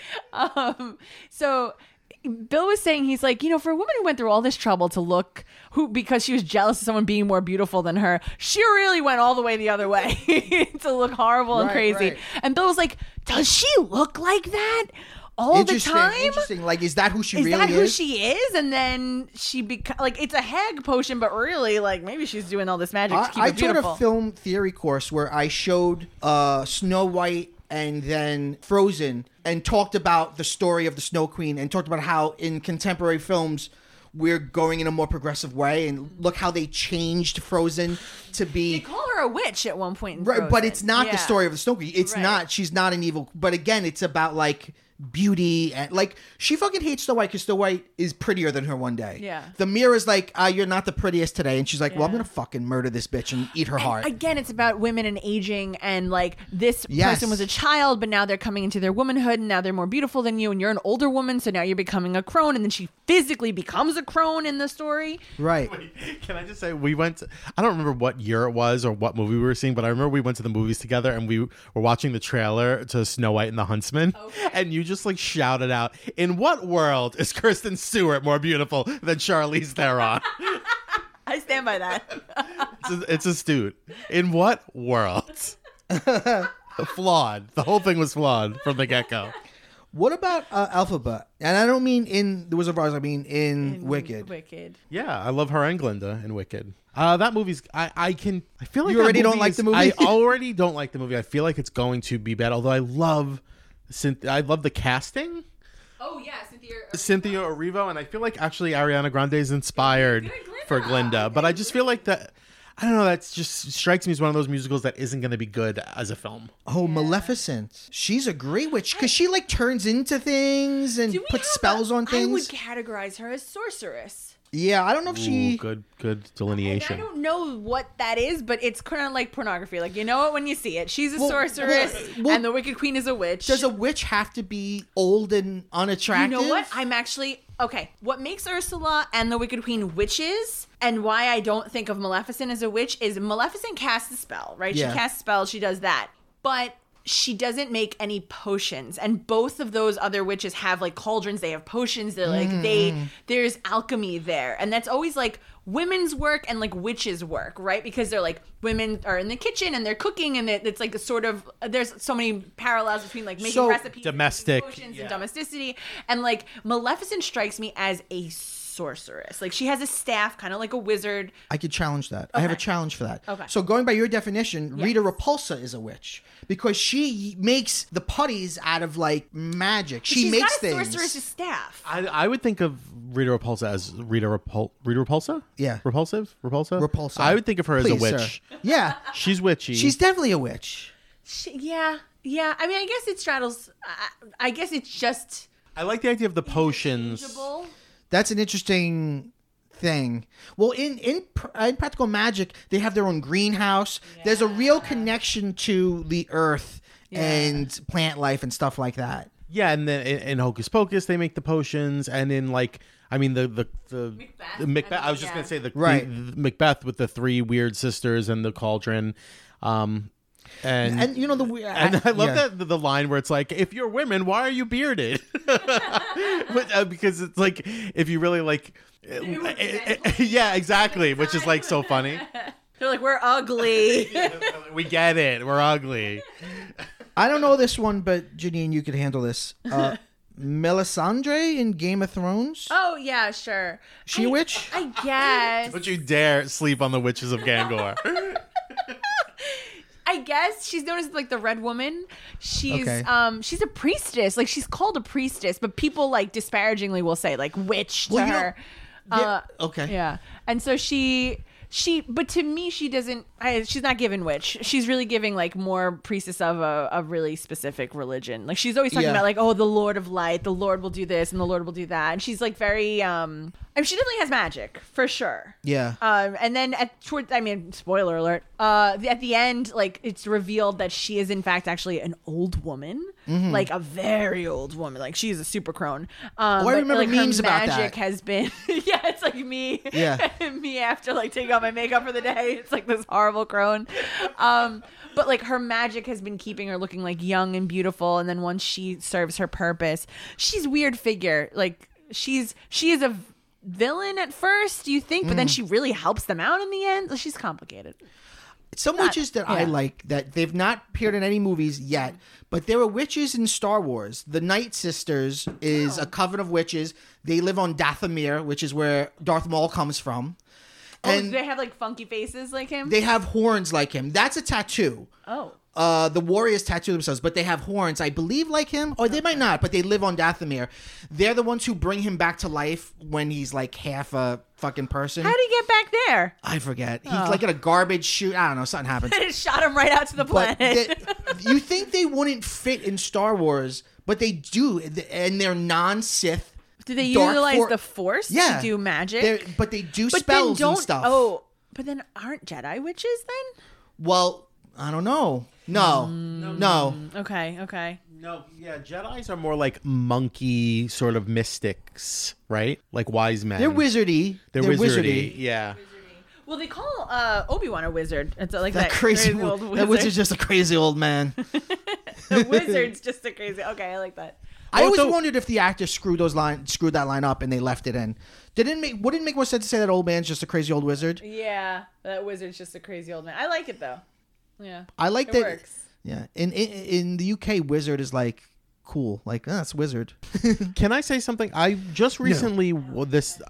Um, so. Bill was saying, he's like, you know, for a woman who went through all this trouble to look who because she was jealous of someone being more beautiful than her, she really went all the way the other way to look horrible and Right, crazy. right. And Bill was like, does she look like that all the Interesting. time? Interesting. Like, is that who she Is really that who is? she is? And then she beca- like it's a hag potion, but really, like maybe she's doing all this magic to keep I, I her taught beautiful. a film theory course where I showed uh, Snow White and then Frozen and talked about the story of the Snow Queen and talked about how in contemporary films we're going in a more progressive way and look how they changed Frozen to They be call her a witch at one point. In right, but Frozen. it's not Yeah. the story of the Snow Queen. It's Right. not. She's not an evil. But again, it's about like beauty and like she fucking hates Snow White because Snow White is prettier than her one day. Yeah. The mirror's like, uh, you're not the prettiest today, and she's like, well, I'm Yeah. gonna fucking murder this bitch and eat her heart. Again, it's about women and aging, and like this Yes. person was a child, but now they're coming into their womanhood, and now they're more beautiful than you, and you're an older woman, so now you're becoming a crone, and then she physically becomes a crone in the story. Right. Can I just say we went to, I don't remember what year it was or what movie we were seeing, but I remember we went to the movies together and we were watching the trailer to Snow White and the Huntsman. And you just like shouted out, "In what world is Kristen Stewart more beautiful than Charlize Theron?" I stand by that. it's, it's astute. In what world? Flawed. The whole thing was flawed from the get-go. What about uh, Elphaba? And I don't mean in The Wizard of Oz. I mean in, In Wicked. Wicked. Yeah, I love her and Glinda in Wicked. Uh, that movie's. I, I can. I feel like You that already don't movie like is- the movie? I already don't like the movie. I feel like it's going to be bad. Although I love, Cynth- I love the casting. Oh yeah, Cynthia. Cynthia Erivo, and I feel like actually Ariana Grande is inspired Good Glinda. for Glinda. But I just feel like that. I don't know. That just strikes me as one of those musicals that isn't going to be good as a film. Oh, Maleficent. She's a great witch because she like turns into things and Do we puts have spells a- on things. I would categorize her as sorceress. Yeah, I don't know if Ooh, she. good, good And I delineation. don't know what that is, but it's kind of like pornography. Like, you know it when you see it. She's a Well, sorceress, well, well, and the Wicked Queen is a witch. Does a witch have to be old and You unattractive? know what? I'm actually okay. What makes Ursula and the Wicked Queen witches, and why I don't think of Maleficent as a witch, is Maleficent casts a spell, right? Yeah. She casts spells, she does that, but she doesn't make any potions. And both of those other witches have like cauldrons. They have potions. They're like they. There's alchemy there, and that's always like women's work and like witches' work, right? Because they're like women are in the kitchen and they're cooking, and it, it's like a sort of there's so many parallels between like making So- recipes, Domestic, potions, yeah. and domesticity, and like Maleficent strikes me as a sorceress. Like she has a staff, kind of like a wizard. I could challenge that. I have a Okay. challenge for that. Okay. So going by your definition, Yes. Rita Repulsa is a witch because she makes the putties out of like magic. She She's makes got a things. sorceress's staff. I, I would think of Rita Repulsa as Rita Repul Rita Repulsa. Yeah. Repulsive. Repulsa. Repulsa. I would think of her as a Please, witch. sir. Yeah, She's witchy. she's definitely a witch. She, yeah, yeah. I mean, I guess it straddles. I, I guess it's just I like the idea of the potions. interchangeable. That's an interesting thing. Well, in in, pr- in Practical Magic, they have their own greenhouse. There's a real connection to the earth and plant life and stuff like that. Yeah, and then in, in Hocus Pocus they make the potions, and in like I mean the the the Macbeth. the Macbeth. I was just Yeah. gonna say the, Right. the- the Macbeth with the three weird sisters and the cauldron, um, and. And you know the we- and I love yeah. that the line where it's like, if you're women, why are you bearded? but, uh, because it's like, if you really like, yeah, exactly, which is like so funny. They're like, we're ugly. We get it. We're ugly. I don't know this one, but Janine, you could handle this. Uh, Melisandre in Game of Thrones. Oh yeah, sure. She a witch? I guess. Don't you dare sleep on the witches of Gangor. I guess she's known as like the Red Woman. She's Okay. um she's a priestess. Like she's called a priestess, but people like disparagingly will say like witch to Well, you know- her. Yeah, Uh, okay. Yeah, and so she she, but to me she doesn't. I, she's not giving witch. She's really giving like more priestess of a, a really specific religion. Like she's always talking Yeah. about like, oh, the Lord of Light, the Lord will do this and the Lord will do that, and she's like very um. I mean, she definitely has magic for sure. Yeah. Um, and then at toward, I mean, spoiler alert. Uh, the- at the end, like it's revealed that she is in fact actually an old woman, Mm-hmm. like a very old woman. Like she's a super crone. Um, Oh, I but, remember like, her memes about magic that. has been, yeah, it's like me, Yeah. me after like taking off my makeup for the day. It's like this horrible crone. Um, but like her magic has been keeping her looking like young and beautiful. And then once she serves her purpose, she's a weird figure. Like she's she is a villain at first, you think, but Mm. then she really helps them out in the end. She's complicated. Some witches that I yeah. like that they've not appeared in any movies yet, but there were witches in Star Wars. The Night Sisters is Oh. a coven of witches. They live on Dathomir, which is where Darth Maul comes from. Oh, And do they have like funky faces like him? they have horns like him. That's a tattoo. oh. Uh, the warriors tattoo themselves, but they have horns, I believe, like him, or they might not, but they live on Dathomir. They're the ones who bring him back to life when he's like half a fucking person. How did he get back there? I forget. He's Oh. like in a garbage chute. I don't know. Something happens. It shot him right out to the But planet. they- you think they wouldn't fit in Star Wars, but they do, and they're non-Sith. Do they dark utilize for- the Force Yeah, to do magic? They're- but they do but spells then don't, and stuff. Oh, but then aren't Jedi witches then? Well, I don't know. No, no. Okay, okay. No, yeah, Jedis are more like monkey sort of mystics, right? Like wise men. They're wizardy. They're, wizardy. Yeah. Well, they call uh, Obi-Wan a wizard. It's like That that, crazy, old that wizard. wizard's just a crazy old man. The wizard's just a crazy. Okay, I like that. I always Although- wondered if the actor screwed those line, screwed that line up, and they left it in. Didn't make wouldn't it make more sense to say that old man's just a crazy old wizard? Yeah, that wizard's just a crazy old man. I like it though. Yeah, I like it that. works. Yeah, in, in in the U K, wizard is like cool. Like oh, that's wizard. Can I say something? I just recently well, this.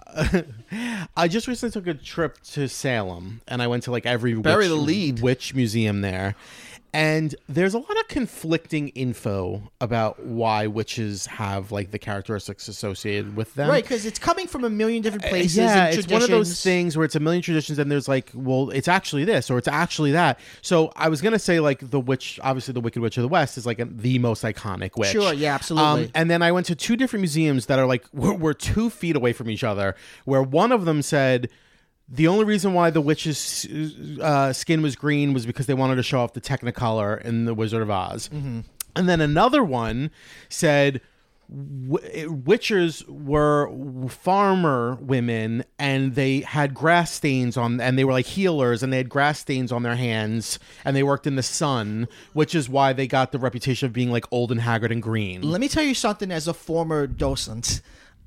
I just recently took a trip to Salem, and I went to like every Bury witch, the lead. witch museum there. And there's a lot of conflicting info about why witches have like the characteristics associated with them. Right, because it's coming from a million different places. Yeah, and it's one of those traditions. things where it's a million traditions, and there's like, well, it's actually this or it's actually that. So I was gonna say like the witch, obviously the Wicked Witch of the West is like a, the most iconic witch. Sure, yeah, absolutely. Um, and then I went to two different museums that are like were, were two feet away from each other, where one of them said the only reason why the witch's uh, skin was green was because they wanted to show off the Technicolor in The Wizard of Oz. Mm-hmm. And then another one said w- witches were farmer women and they had grass stains on, and they were like healers, and they had grass stains on their hands, and they worked in the sun, which is why they got the reputation of being like old and haggard and green. Let me tell you something as a former docent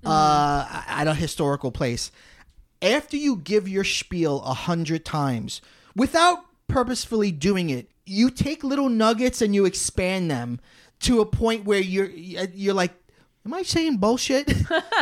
uh, at a historical place. After you give your spiel a hundred times without purposefully doing it, you take little nuggets and you expand them to a point where you're you're like, am I saying bullshit?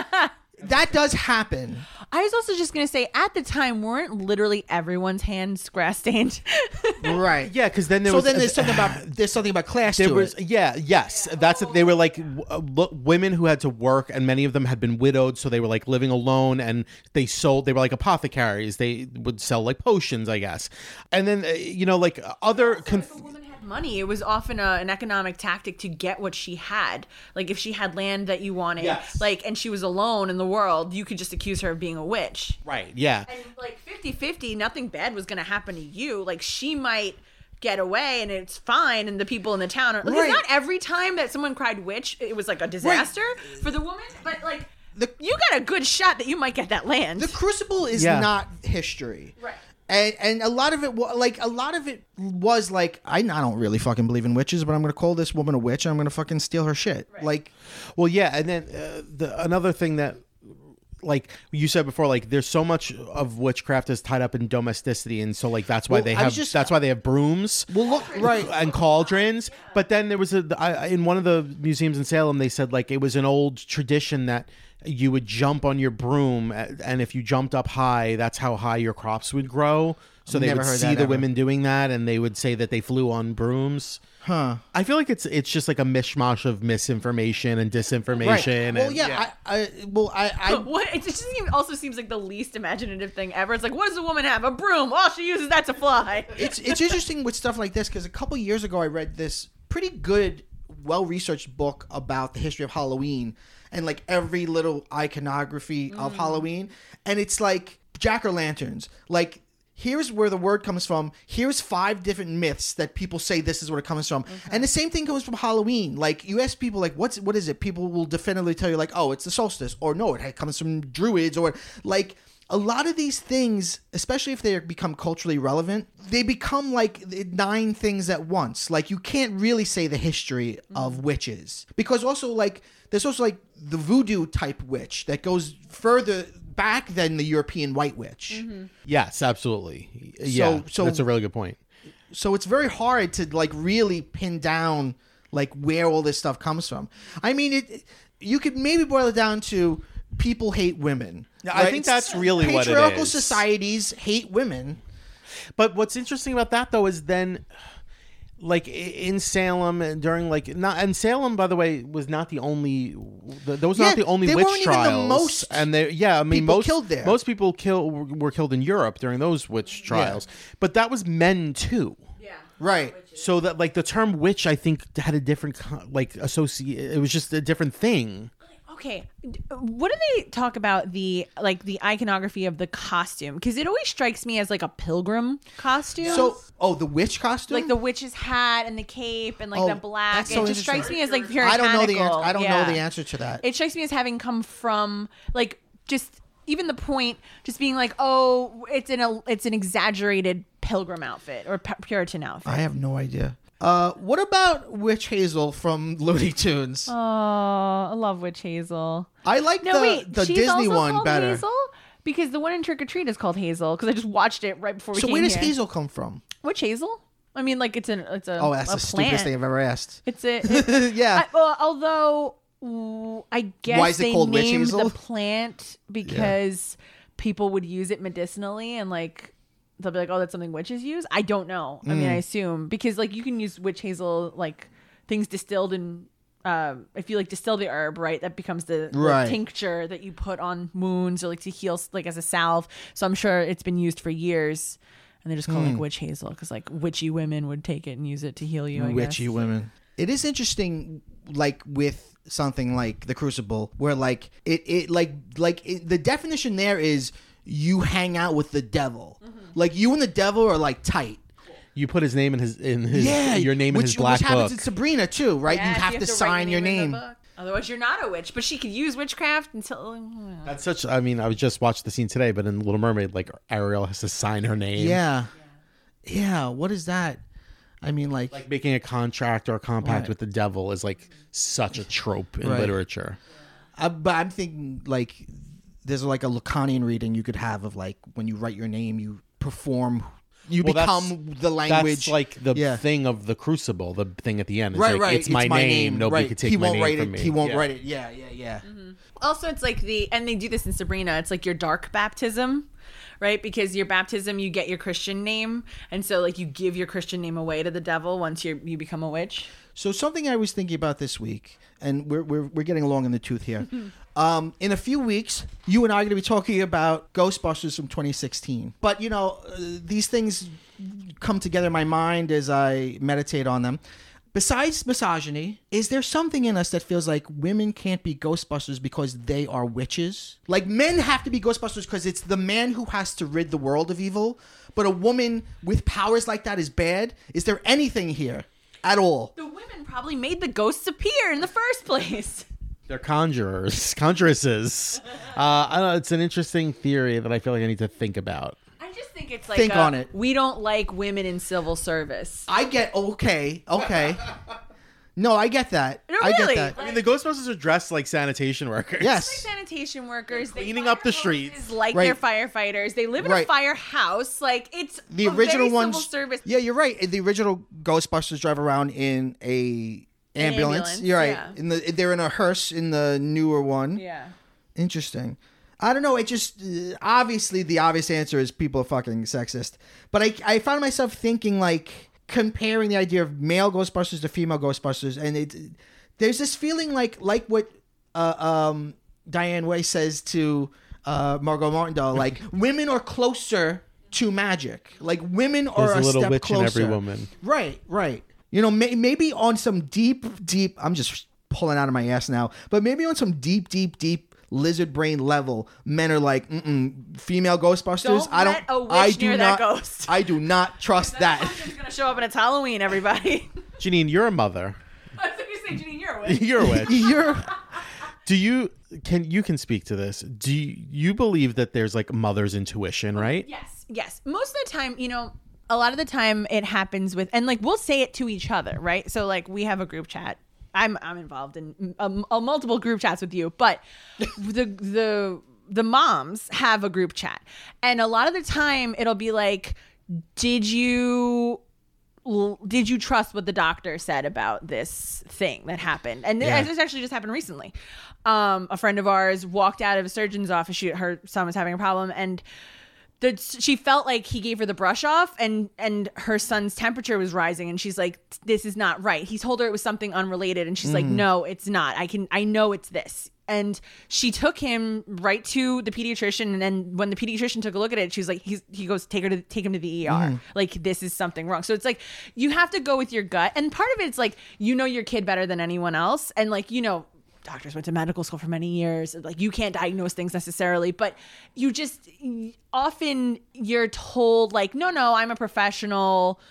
That does happen. I was also just gonna say, at the time, weren't literally everyone's hands grass stained? Right. Yeah, because then there So was then there's something about there's something about class There to was it. yeah yes that's it. They were like w- uh, lo- women who had to work, and many of them had been widowed, so they were like living alone, and they sold they were like apothecaries. They would sell like potions, I guess. And then uh, you know like other conf- If a woman had money, it was often a, an economic tactic to get what she had. Like if she had land that you wanted, Yes. like, and she was alone in the world, you could just accuse her of being a witch. right yeah And like fifty-fifty, nothing bad was going to happen to you. Like she might get away and it's fine, and the people in the town are like, Right. it's not every time that someone cried witch it was like a disaster for the woman, but like The- you got a good shot that you might get that land. The Crucible is Yeah. not history. Right. And and a lot of it, wa- like a lot of it was like, I, I don't really fucking believe in witches, but I'm gonna call this woman a witch. And I'm gonna fucking steal her shit. Like, well yeah and then uh, the another thing that like you said before, like there's so much of witchcraft is tied up in domesticity, and so like that's why Well, they I was have just- that's why they have brooms. well, look, right. And cauldrons. But then there was a I, in one of the museums in Salem, they said like it was an old tradition that you would jump on your broom, and if you jumped up high, that's how high your crops would grow. So they Never would heard see that the ever. women doing that, and they would say that they flew on brooms. Huh. I feel like it's it's just like a mishmash of misinformation and disinformation. Well, and, yeah, I, I, well, I, I, What it just seems, also seems like the least imaginative thing ever. It's like, what does a woman have? A broom. All she uses that to fly. it's it's interesting with stuff like this because a couple years ago I read this pretty good, well-researched book about the history of Halloween and like every little iconography of Halloween, and it's like jack-o'-lanterns. Like, here's where the word comes from. Here's five different myths that people say this is where it comes from, and the same thing comes from Halloween. Like, you ask people like, what's what is it? People will definitively tell you like, oh, it's the solstice, or no, it comes from druids, or like. A lot of these things, especially if they become culturally relevant, they become like nine things at once. Like, you can't really say the history of witches. Because also, like, there's also, like, the voodoo type witch that goes further back than the European white witch. yes, absolutely. Yeah, so- that's a really good point. So it's very hard to, like, really pin down, like, where all this stuff comes from. I mean, it. you could maybe boil it down to people hate women. I think that's really what it Patriarchal is. societies hate women. But what's interesting about that though is then, like i- in Salem and during like not and Salem, by the way, was not the only. th- Those were Yeah, not the only they witch weren't even the trials. most and they, yeah, I mean, people most killed there. most people kill were were killed in Europe during those witch trials. But that was men too. Yeah. Right. So that like the term witch, I think had a different co- like associate. It was just a different thing. Okay, d- what do they talk about the like the iconography of the costume? Because it always strikes me as like a pilgrim costume. So, oh, the witch costume? like the witch's hat and the cape and like Oh, the black. that's It so just strikes interesting. me as like I puritanical. don't know the answer. I don't Yeah. know the answer to that. It strikes me as having come from like just even the point, just being like, oh, it's in a it's an exaggerated pilgrim outfit or pu- Puritan outfit. I have no idea. Uh, what about Witch Hazel from Looney Tunes? Oh, I love Witch Hazel. I like No, the wait, the she's Disney also one called better. Hazel? Because the one in Trick or Treat is called Hazel. Because I just watched it right before we So came where does here. Hazel come from? Witch Hazel? I mean, like it's an it's a Oh, that's a the plant. stupidest thing I've ever asked. It's a it, Yeah. I, well, although ooh, I guess Why is it they called Witch named Hazel? the plant because people would use it medicinally and like they'll be like, oh, that's something witches use. I don't know. I Mm. mean, I assume because like you can use witch hazel like things distilled in. Um, if you like distill the herb, right, that becomes the, the Right. tincture that you put on wounds or like to heal, like as a salve. So I'm sure it's been used for years, and they just call it Hmm. like witch hazel because like witchy women would take it and use it to heal you. I Witchy guess. women. It is interesting, like with something like the Crucible, where like it, it like like it, the definition there is you hang out with the devil. Mm-hmm. Like you and the devil are like tight. You put his name in his in his Yeah, your name in which, his black which happens book. in Sabrina too, right? Yeah, you so have to write sign your in the name. book. Otherwise, you're not a witch. But she could use witchcraft until. That's such. I mean, I was just watched the scene today, but in Little Mermaid, like Ariel has to sign her name. Yeah. Yeah. What is that? I mean, like, Like making a contract or a compact Right. with the devil is like such a trope in Right. literature. I, but I'm thinking like there's like a Lacanian reading you could have of like when you write your name, you perform, you Well, that's- become the language. That's like the Yeah. thing of the Crucible. The thing at the end. It's right, like, right. It's my, name. Nobody right. could take he my won't name write from it. me. He won't Yeah. write it. Yeah, yeah, yeah. Also, it's like the, and they do this in Sabrina, it's like your dark baptism, right? Because your baptism, you get your Christian name. And so, like, you give your Christian name away to the devil once you you become a witch. So something I was thinking about this week, and we're we're, we're getting along in the tooth here. um, in a few weeks, you and I are going to be talking about Ghostbusters from twenty sixteen. But you know, uh, these things come together in my mind as I meditate on them. Besides misogyny, is there something in us that feels like women can't be Ghostbusters because they are witches? Like men have to be Ghostbusters because it's the man who has to rid the world of evil, but a woman with powers like that is bad? Is there anything here at all? The women probably made the ghosts appear in the first place. They're conjurers, conjuresses. Uh, I don't know, it's an interesting theory that I feel like I need to think about. I just think it's like Think a, on it. we don't like women in civil service. I get okay, okay. No, I get that. No, I get really? that. I mean, the Ghostbusters are dressed like sanitation workers. Yes. Sanitation workers, they Cleaning fire up the hoses streets. like Right. they're firefighters. They live in Right. a firehouse. Like it's The a original very ones. Civil service. Yeah, you're right. The original Ghostbusters drive around in a An ambulance. ambulance, You're right. yeah. In the they're in a hearse in the newer one. Yeah. Interesting. I don't know. It just uh, obviously the obvious answer is people are fucking sexist. But I I found myself thinking like comparing the idea of male Ghostbusters to female Ghostbusters, and it there's this feeling like like what uh, um, Diane Way says to uh, Margot Martindale, like women are closer to magic. Like women are There's a a little step witch closer. in every woman. Right, right. You know, may, maybe on some deep, deep. I'm just pulling out of my ass now, but maybe on some deep, deep, deep lizard brain level, men are like, Mm-mm, female Ghostbusters. Don't I don't. let a witch I do near not. that ghost. I do not trust that. It's gonna show up and it's Halloween, everybody. Janine, you're a mother. I was gonna say, Janine, you're a witch. You're a witch. You're. Do you can you can speak to this? Do you, you believe that there's like mother's intuition, right? Yes, yes. Most of the time, you know, a lot of the time it happens with, and like we'll say it to each other, right? So like we have a group chat. I'm I'm involved in um, uh, multiple group chats with you, but the the the moms have a group chat, and a lot of the time it'll be like, did you did you trust what the doctor said about this thing that happened? And Yeah. this actually just happened recently. Um, a friend of ours walked out of a surgeon's office. She, her son was having a problem, and the, she felt like he gave her the brush off, and and her son's temperature was rising, and she's like, this is not right. He told her it was something unrelated, and she's like, no, it's not. I can I know it's this. And she took him right to the pediatrician, and then when the pediatrician took a look at it, she was like, he's, he goes, take her to take him to the E R. Like, this is something wrong. So it's like you have to go with your gut, and part of it's like you know your kid better than anyone else, and like you know. Doctors went to medical school for many years. Like you can't diagnose things necessarily, but you just often you're told like, no, no, I'm a professional.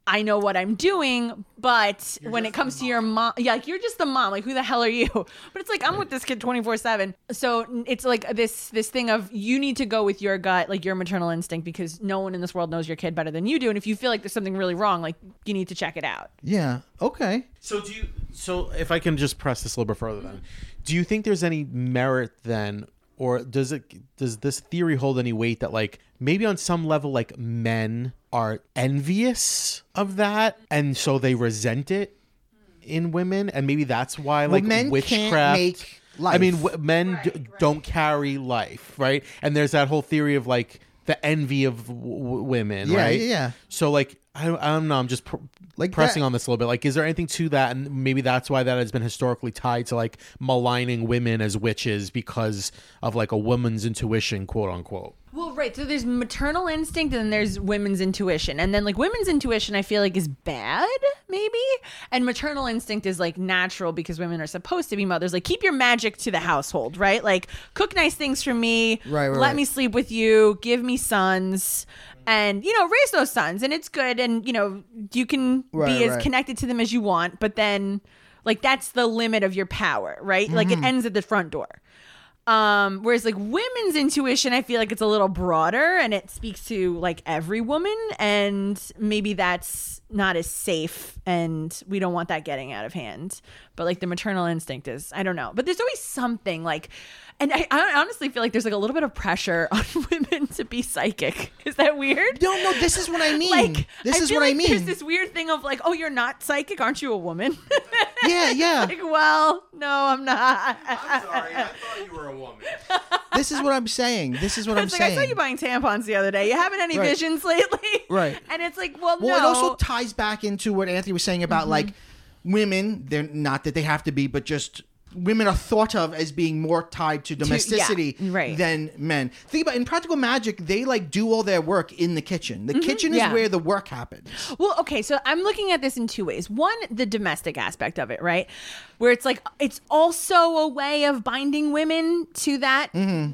I know what I'm doing, but you're when it comes to your mom, yeah, like you're just the mom. Like, who the hell are you? But it's like, I'm with this kid twenty-four seven. So it's like this this thing of you need to go with your gut, like your maternal instinct, because no one in this world knows your kid better than you do. And if you feel like there's something really wrong, like you need to check it out. Yeah. Okay. So do you? So if I can just press this a little bit further, then, do you think there's any merit then? Or does it does this theory hold any weight that like maybe on some level like men are envious of that and so they resent it in women, and maybe that's why like well, men witchcraft can't make life. I mean w- men right, d- right. don't carry life, right? And there's that whole theory of like the envy of w- w- women, yeah, right? Yeah. So like I don't, I don't know, I'm just pr- Like pressing that- on this a little bit. Like, is there anything to that? And maybe that's why that has been historically tied to like maligning women as witches because of like a woman's intuition, quote unquote. Well, right. So there's maternal instinct and then there's women's intuition. And then like women's intuition, I feel like is bad, maybe. And maternal instinct is like natural because women are supposed to be mothers. Like keep your magic to the household, right? Like cook nice things for me. Right, right, let right. me sleep with you. Give me sons. And, you know, raise those sons. And it's good. And, you know, you can Right, be as right. connected to them as you want. But then, like, that's the limit of your power, right? Like, Mm-hmm. it ends at the front door. Um, whereas like women's intuition, I feel like it's a little broader and it speaks to like every woman, and maybe that's not as safe and we don't want that getting out of hand. But like the maternal instinct is, I don't know, but there's always something like, and I, I honestly feel like there's like a little bit of pressure on women to be psychic. Is that weird? No, no, this is what I mean. Like, this I is feel what like I mean. There's this weird thing of like, oh, you're not psychic, aren't you a woman? Yeah, yeah. Like, well, no, I'm not. I'm sorry, I thought you were a woman. This is what I'm saying. This is what I'm It's like, I saying. saw you buying tampons the other day. You having any Right. visions lately? Right. And it's like, well, Well, no. it also ties back into what Anthony was saying about like women. They're not that they have to be, but just women are thought of as being more tied to domesticity yeah, right. than men. Think about in Practical Magic, they like do all their work in the kitchen. The kitchen is yeah. where the work happens. Well, okay, so I'm looking at this in two ways. One, the domestic aspect of it, right? Where it's like, it's also a way of binding women to that,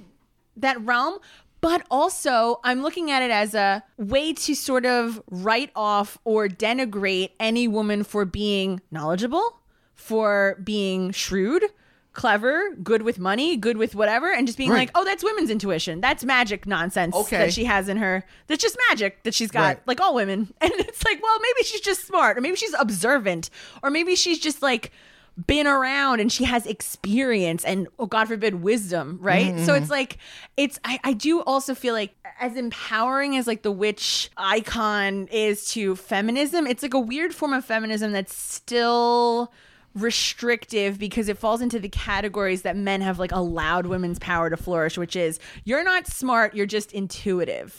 that realm. But also, I'm looking at it as a way to sort of write off or denigrate any woman for being knowledgeable, for being shrewd, clever, good with money, good with whatever, and just being Right. like, oh, that's women's intuition. That's magic nonsense Okay. that she has in her. That's just magic that she's got, Right. like all women. And it's like, well, maybe she's just smart, or maybe she's observant, or maybe she's just like been around and she has experience and, oh, God forbid, wisdom, right? Mm-hmm. So it's like, it's, I, I do also feel like as empowering as like the witch icon is to feminism, it's like a weird form of feminism that's still restrictive because it falls into the categories that men have like allowed women's power to flourish, which is you're not smart, you're just intuitive.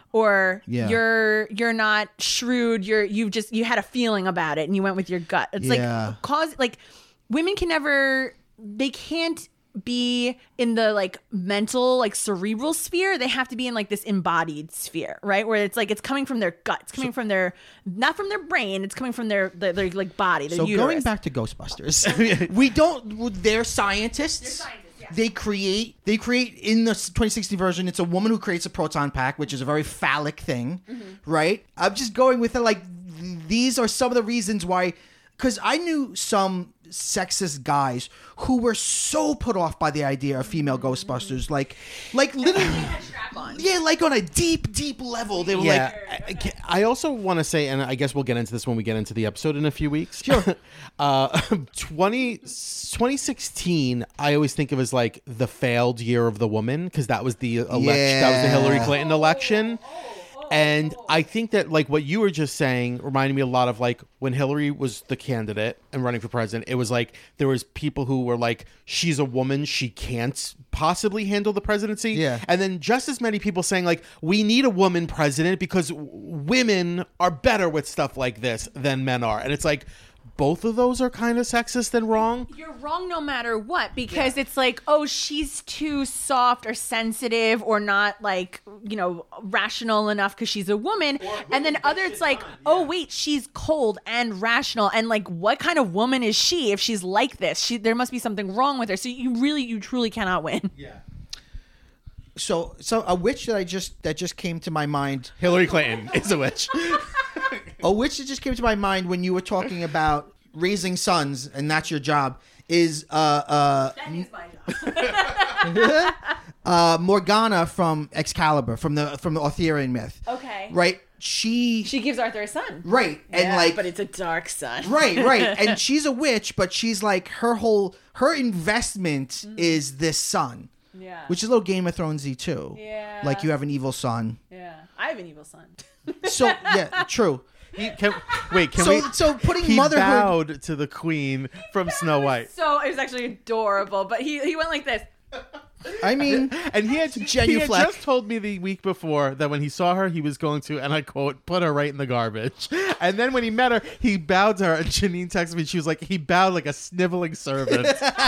Or Yeah. you're you're not shrewd, you're you've just you had a feeling about it and you went with your gut. It's Yeah. like cause like women can never they can't be in the like mental like cerebral sphere. They have to be in like this embodied sphere, right? Where it's like it's coming from their gut, it's coming from their not from their brain, it's coming from their their, their like body, their So uterus. going back to Ghostbusters, we don't. They're scientists. They're scientists, yeah. They create. They create in the twenty sixteen version. It's a woman who creates a proton pack, which is a very phallic thing, Mm-hmm. right? I'm just going with it. Like th- these are some of the reasons why. Because I knew some sexist guys who were so put off by the idea of female Ghostbusters, like, like literally, yeah, like on a deep, deep level. They were Yeah, like, I, I also want to say, and I guess we'll get into this when we get into the episode in a few weeks. Sure. uh, twenty, twenty sixteen, I always think of as like the failed year of the woman because that was the election. That was the Hillary Yeah. Clinton election. And I think that like what you were just saying reminded me a lot of like when Hillary was the candidate and running for president, it was like there was people who were like, she's a woman, she can't possibly handle the presidency. Yeah. And then just as many people saying like, we need a woman president because w- women are better with stuff like this than men are. And it's like, both of those are kind of sexist and wrong. You're wrong no matter what, because it's like, oh, she's too soft or sensitive or not like, you know, rational enough because she's a woman. And then other, it's like, oh, wait, she's cold and rational. And like, what kind of woman is she if she's like this? She, there must be something wrong with her. So you really, you truly cannot win. Yeah. so, so a witch that I just that just came to my mind. Hillary Clinton is a witch. A witch that just came to my mind when you were talking about raising sons, and that's your job, is uh uh That is my job. uh Morgana from Excalibur, from the from the Arthurian myth. Okay. Right? She She gives Arthur a son. right. And Yeah, like but it's a dark son. right, right. And she's a witch, but she's like her whole her investment Mm-hmm. is this son. Yeah. Which is a little Game of Thronesy too. Yeah. Like you have an evil son. Yeah. I have an evil son. So yeah, true. He, can, wait, can So we? so putting He motherhood bowed to the queen from Snow White. So it was actually adorable, but he he went like this. I mean And he had, he had genuflect. just told me the week before that when he saw her, he was going to, and I quote, put her right in the garbage. And then when he met her, he bowed to her, and Janine texted me. She was like, he bowed like a sniveling servant.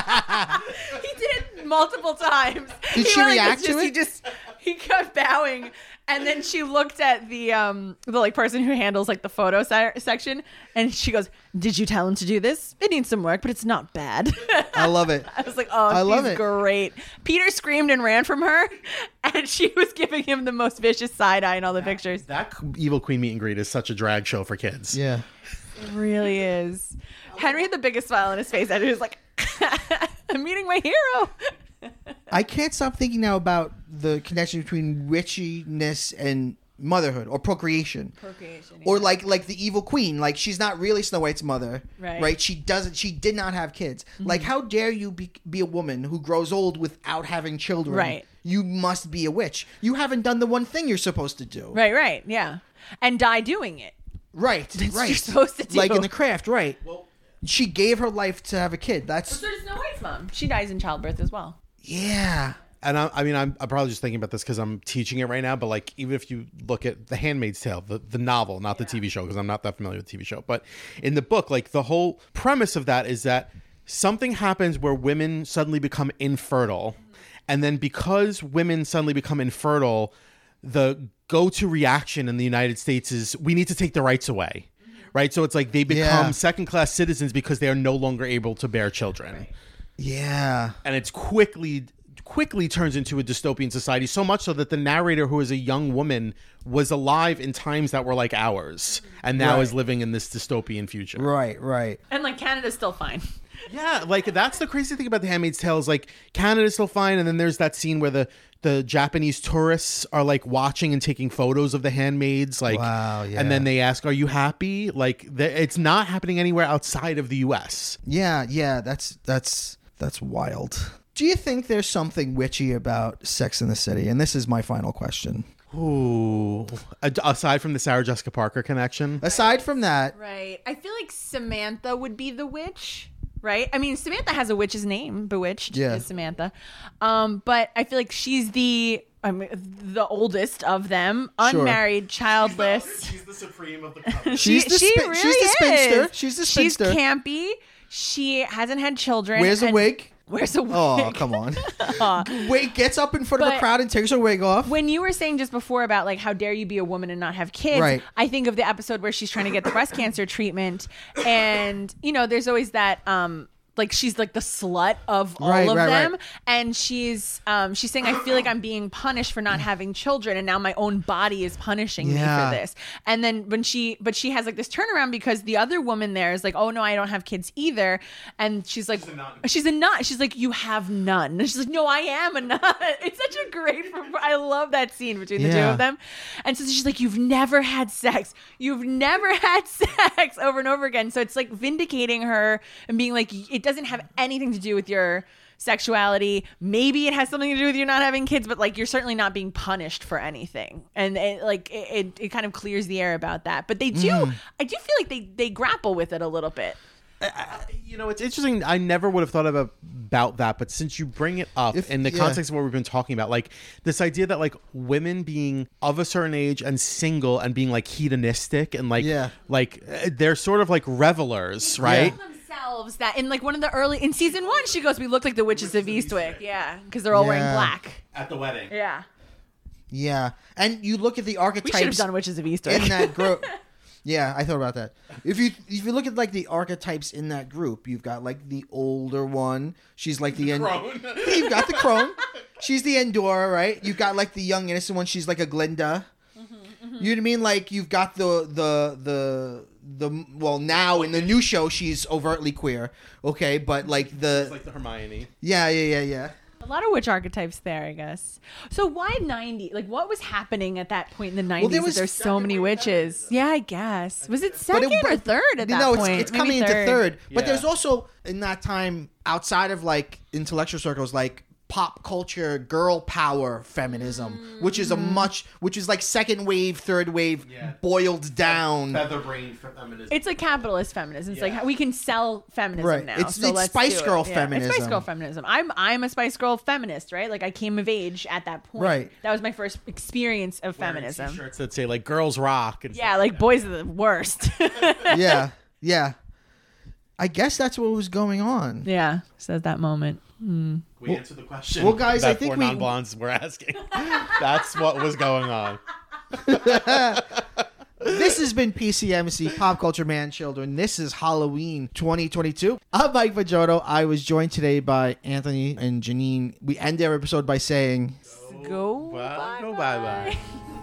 He did it multiple times. Did He she went like react this, to just- it? He just he kept bowing, and then she looked at the um the like person who handles like the photo se- section, and she goes, "Did you tell him to do this? It needs some work, but it's not bad." I love it. I was like, "Oh, I she's love it. great." Peter screamed and ran from her, and she was giving him the most vicious side eye in all the pictures. That evil queen meet and greet is such a drag show for kids. Yeah. It really is. Henry had the biggest smile on his face, and he was like, "I'm meeting my hero." I can't stop thinking now about the connection between witchiness and motherhood or procreation. Procreation. Or like like the evil queen, like she's not really Snow White's mother, Right. She doesn't. She did not have kids. Like, how dare you be be a woman who grows old without having children? Right. You must be a witch. You haven't done the one thing you're supposed to do. Right, right, yeah, and die doing it. Right. That's what right. you're supposed to do. Like in the craft, right? She gave her life to have a kid. That's So does Snow White's mom. She dies in childbirth as well. yeah. And I, I mean, I'm, I'm probably just thinking about this because I'm teaching it right now. But like, even if you look at The Handmaid's Tale, the, the novel, not the T V show, because I'm not that familiar with the T V show, but in the book, like the whole premise of that is that something happens where women suddenly become infertile. And then because women suddenly become infertile, the go-to reaction in the United States is we need to take their rights away. Right. So it's like they become Yeah. second-class citizens because they are no longer able to bear children. Yeah. And it's quickly quickly turns into a dystopian society, so much so that the narrator, who is a young woman, was alive in times that were like ours and now Right. is living in this dystopian future. Right, right. And like Canada's still fine. Yeah, like that's the crazy thing about The Handmaid's Tale is like Canada's still fine, and then there's that scene where the the Japanese tourists are like watching and taking photos of the handmaids, like, Wow, yeah. and then they ask, "Are you happy?" Like, the, it's not happening anywhere outside of the U S. Yeah, yeah, that's that's that's wild. Do you think there's something witchy about Sex in the City? And this is my final question. Ooh, A- aside from the Sarah Jessica Parker connection, Aside from that, Right. I feel like Samantha would be the witch. Right. I mean, Samantha has a witch's name. Bewitched Yeah. is Samantha. Um, but I feel like she's the I mean, the oldest of them, Sure. unmarried, childless. she's the supreme of the couple. She's the she spin- really she's the spinster. is. She's the spinster. She's campy. She hasn't had children. wears a and- wig. Wears a wig. Oh, come on. Wait, gets up in front of a But- crowd and takes her wig off. When you were saying just before about like how dare you be a woman and not have kids, Right. I think of the episode where she's trying to get the breast cancer treatment, and you know, there's always that um like she's like the slut of all Right, of right, them, right. and she's um she's saying I feel like I'm being punished for not having children, and now my own body is punishing Yeah. me for this. And then when she but she has like this turnaround because the other woman there is like, oh no, I don't have kids either, and she's like, she's a nut. She's, a nut. She's like, you have none. And she's like, no, I am a nut. It's such a great. I love that scene between the two Yeah. of them. And so she's like, you've never had sex. You've never had sex over and over again. So it's like vindicating her and being like, it doesn't have anything to do with your sexuality. Maybe it has something to do with you not having kids, but like you're certainly not being punished for anything. And it, like it, it, it kind of clears the air about that. But they do, Mm. I do feel like they they grapple with it a little bit. You know, it's interesting. I never would have thought about, about that, but since you bring it up If- in the yeah. context of what we've been talking about, like this idea that like women being of a certain age and single and being like hedonistic and like Yeah. like uh, they're sort of like revelers, right? Themselves that in like one of the early in season one, she goes, "We look like the witches of Eastwick," yeah, because they're all wearing Yeah. black. At the wedding. Yeah, Yeah. And you look at the we should have archetypes done witches of Eastwick. in that group. Yeah, I thought about that. If you if you look at like the archetypes in that group, you've got like the older one. She's like the, end. You've got the crone. She's the Endora, right? You've got like the young innocent one. She's like a Glinda. You know what I mean? Like you've got the the the the well now in the new show she's overtly queer, okay, but like the It's like the Hermione. yeah yeah yeah yeah. A lot of witch archetypes there, I guess. So why ninety? Like, what was happening at that point in the nineties? there That was there's so many witches. Yeah, I guess. Was it second it- or third at that no, point? it's, it's Maybe coming into third. But Yeah. there's also in that time outside of like intellectual circles, like pop culture, girl power feminism, which is a much, which is like second wave, third wave, Yeah. boiled down. Featherbrain feminism. It's like capitalist feminism. It's Yeah. like we can sell feminism Right. now. It's- so it's let's Spice do it. Girl Yeah. It's feminism. Spice Girl feminism. I'm I'm a Spice Girl feminist, right? Like I came of age at that point. Right. That was my first experience of feminism. Shirts that say like "girls rock." And Yeah, like boys are the worst. yeah, yeah. I guess that's what was going on. yeah. So at that moment. We answered the question. well, guys, that I think four we- non-blondes were asking. That's what was going on. This has been P C M C, Pop Culture Man Children. This is Halloween twenty twenty-two. I'm Mike Vajoto. I was joined today by Anthony and Janine. We end our episode by saying, Go Well, bye go bye. bye-bye.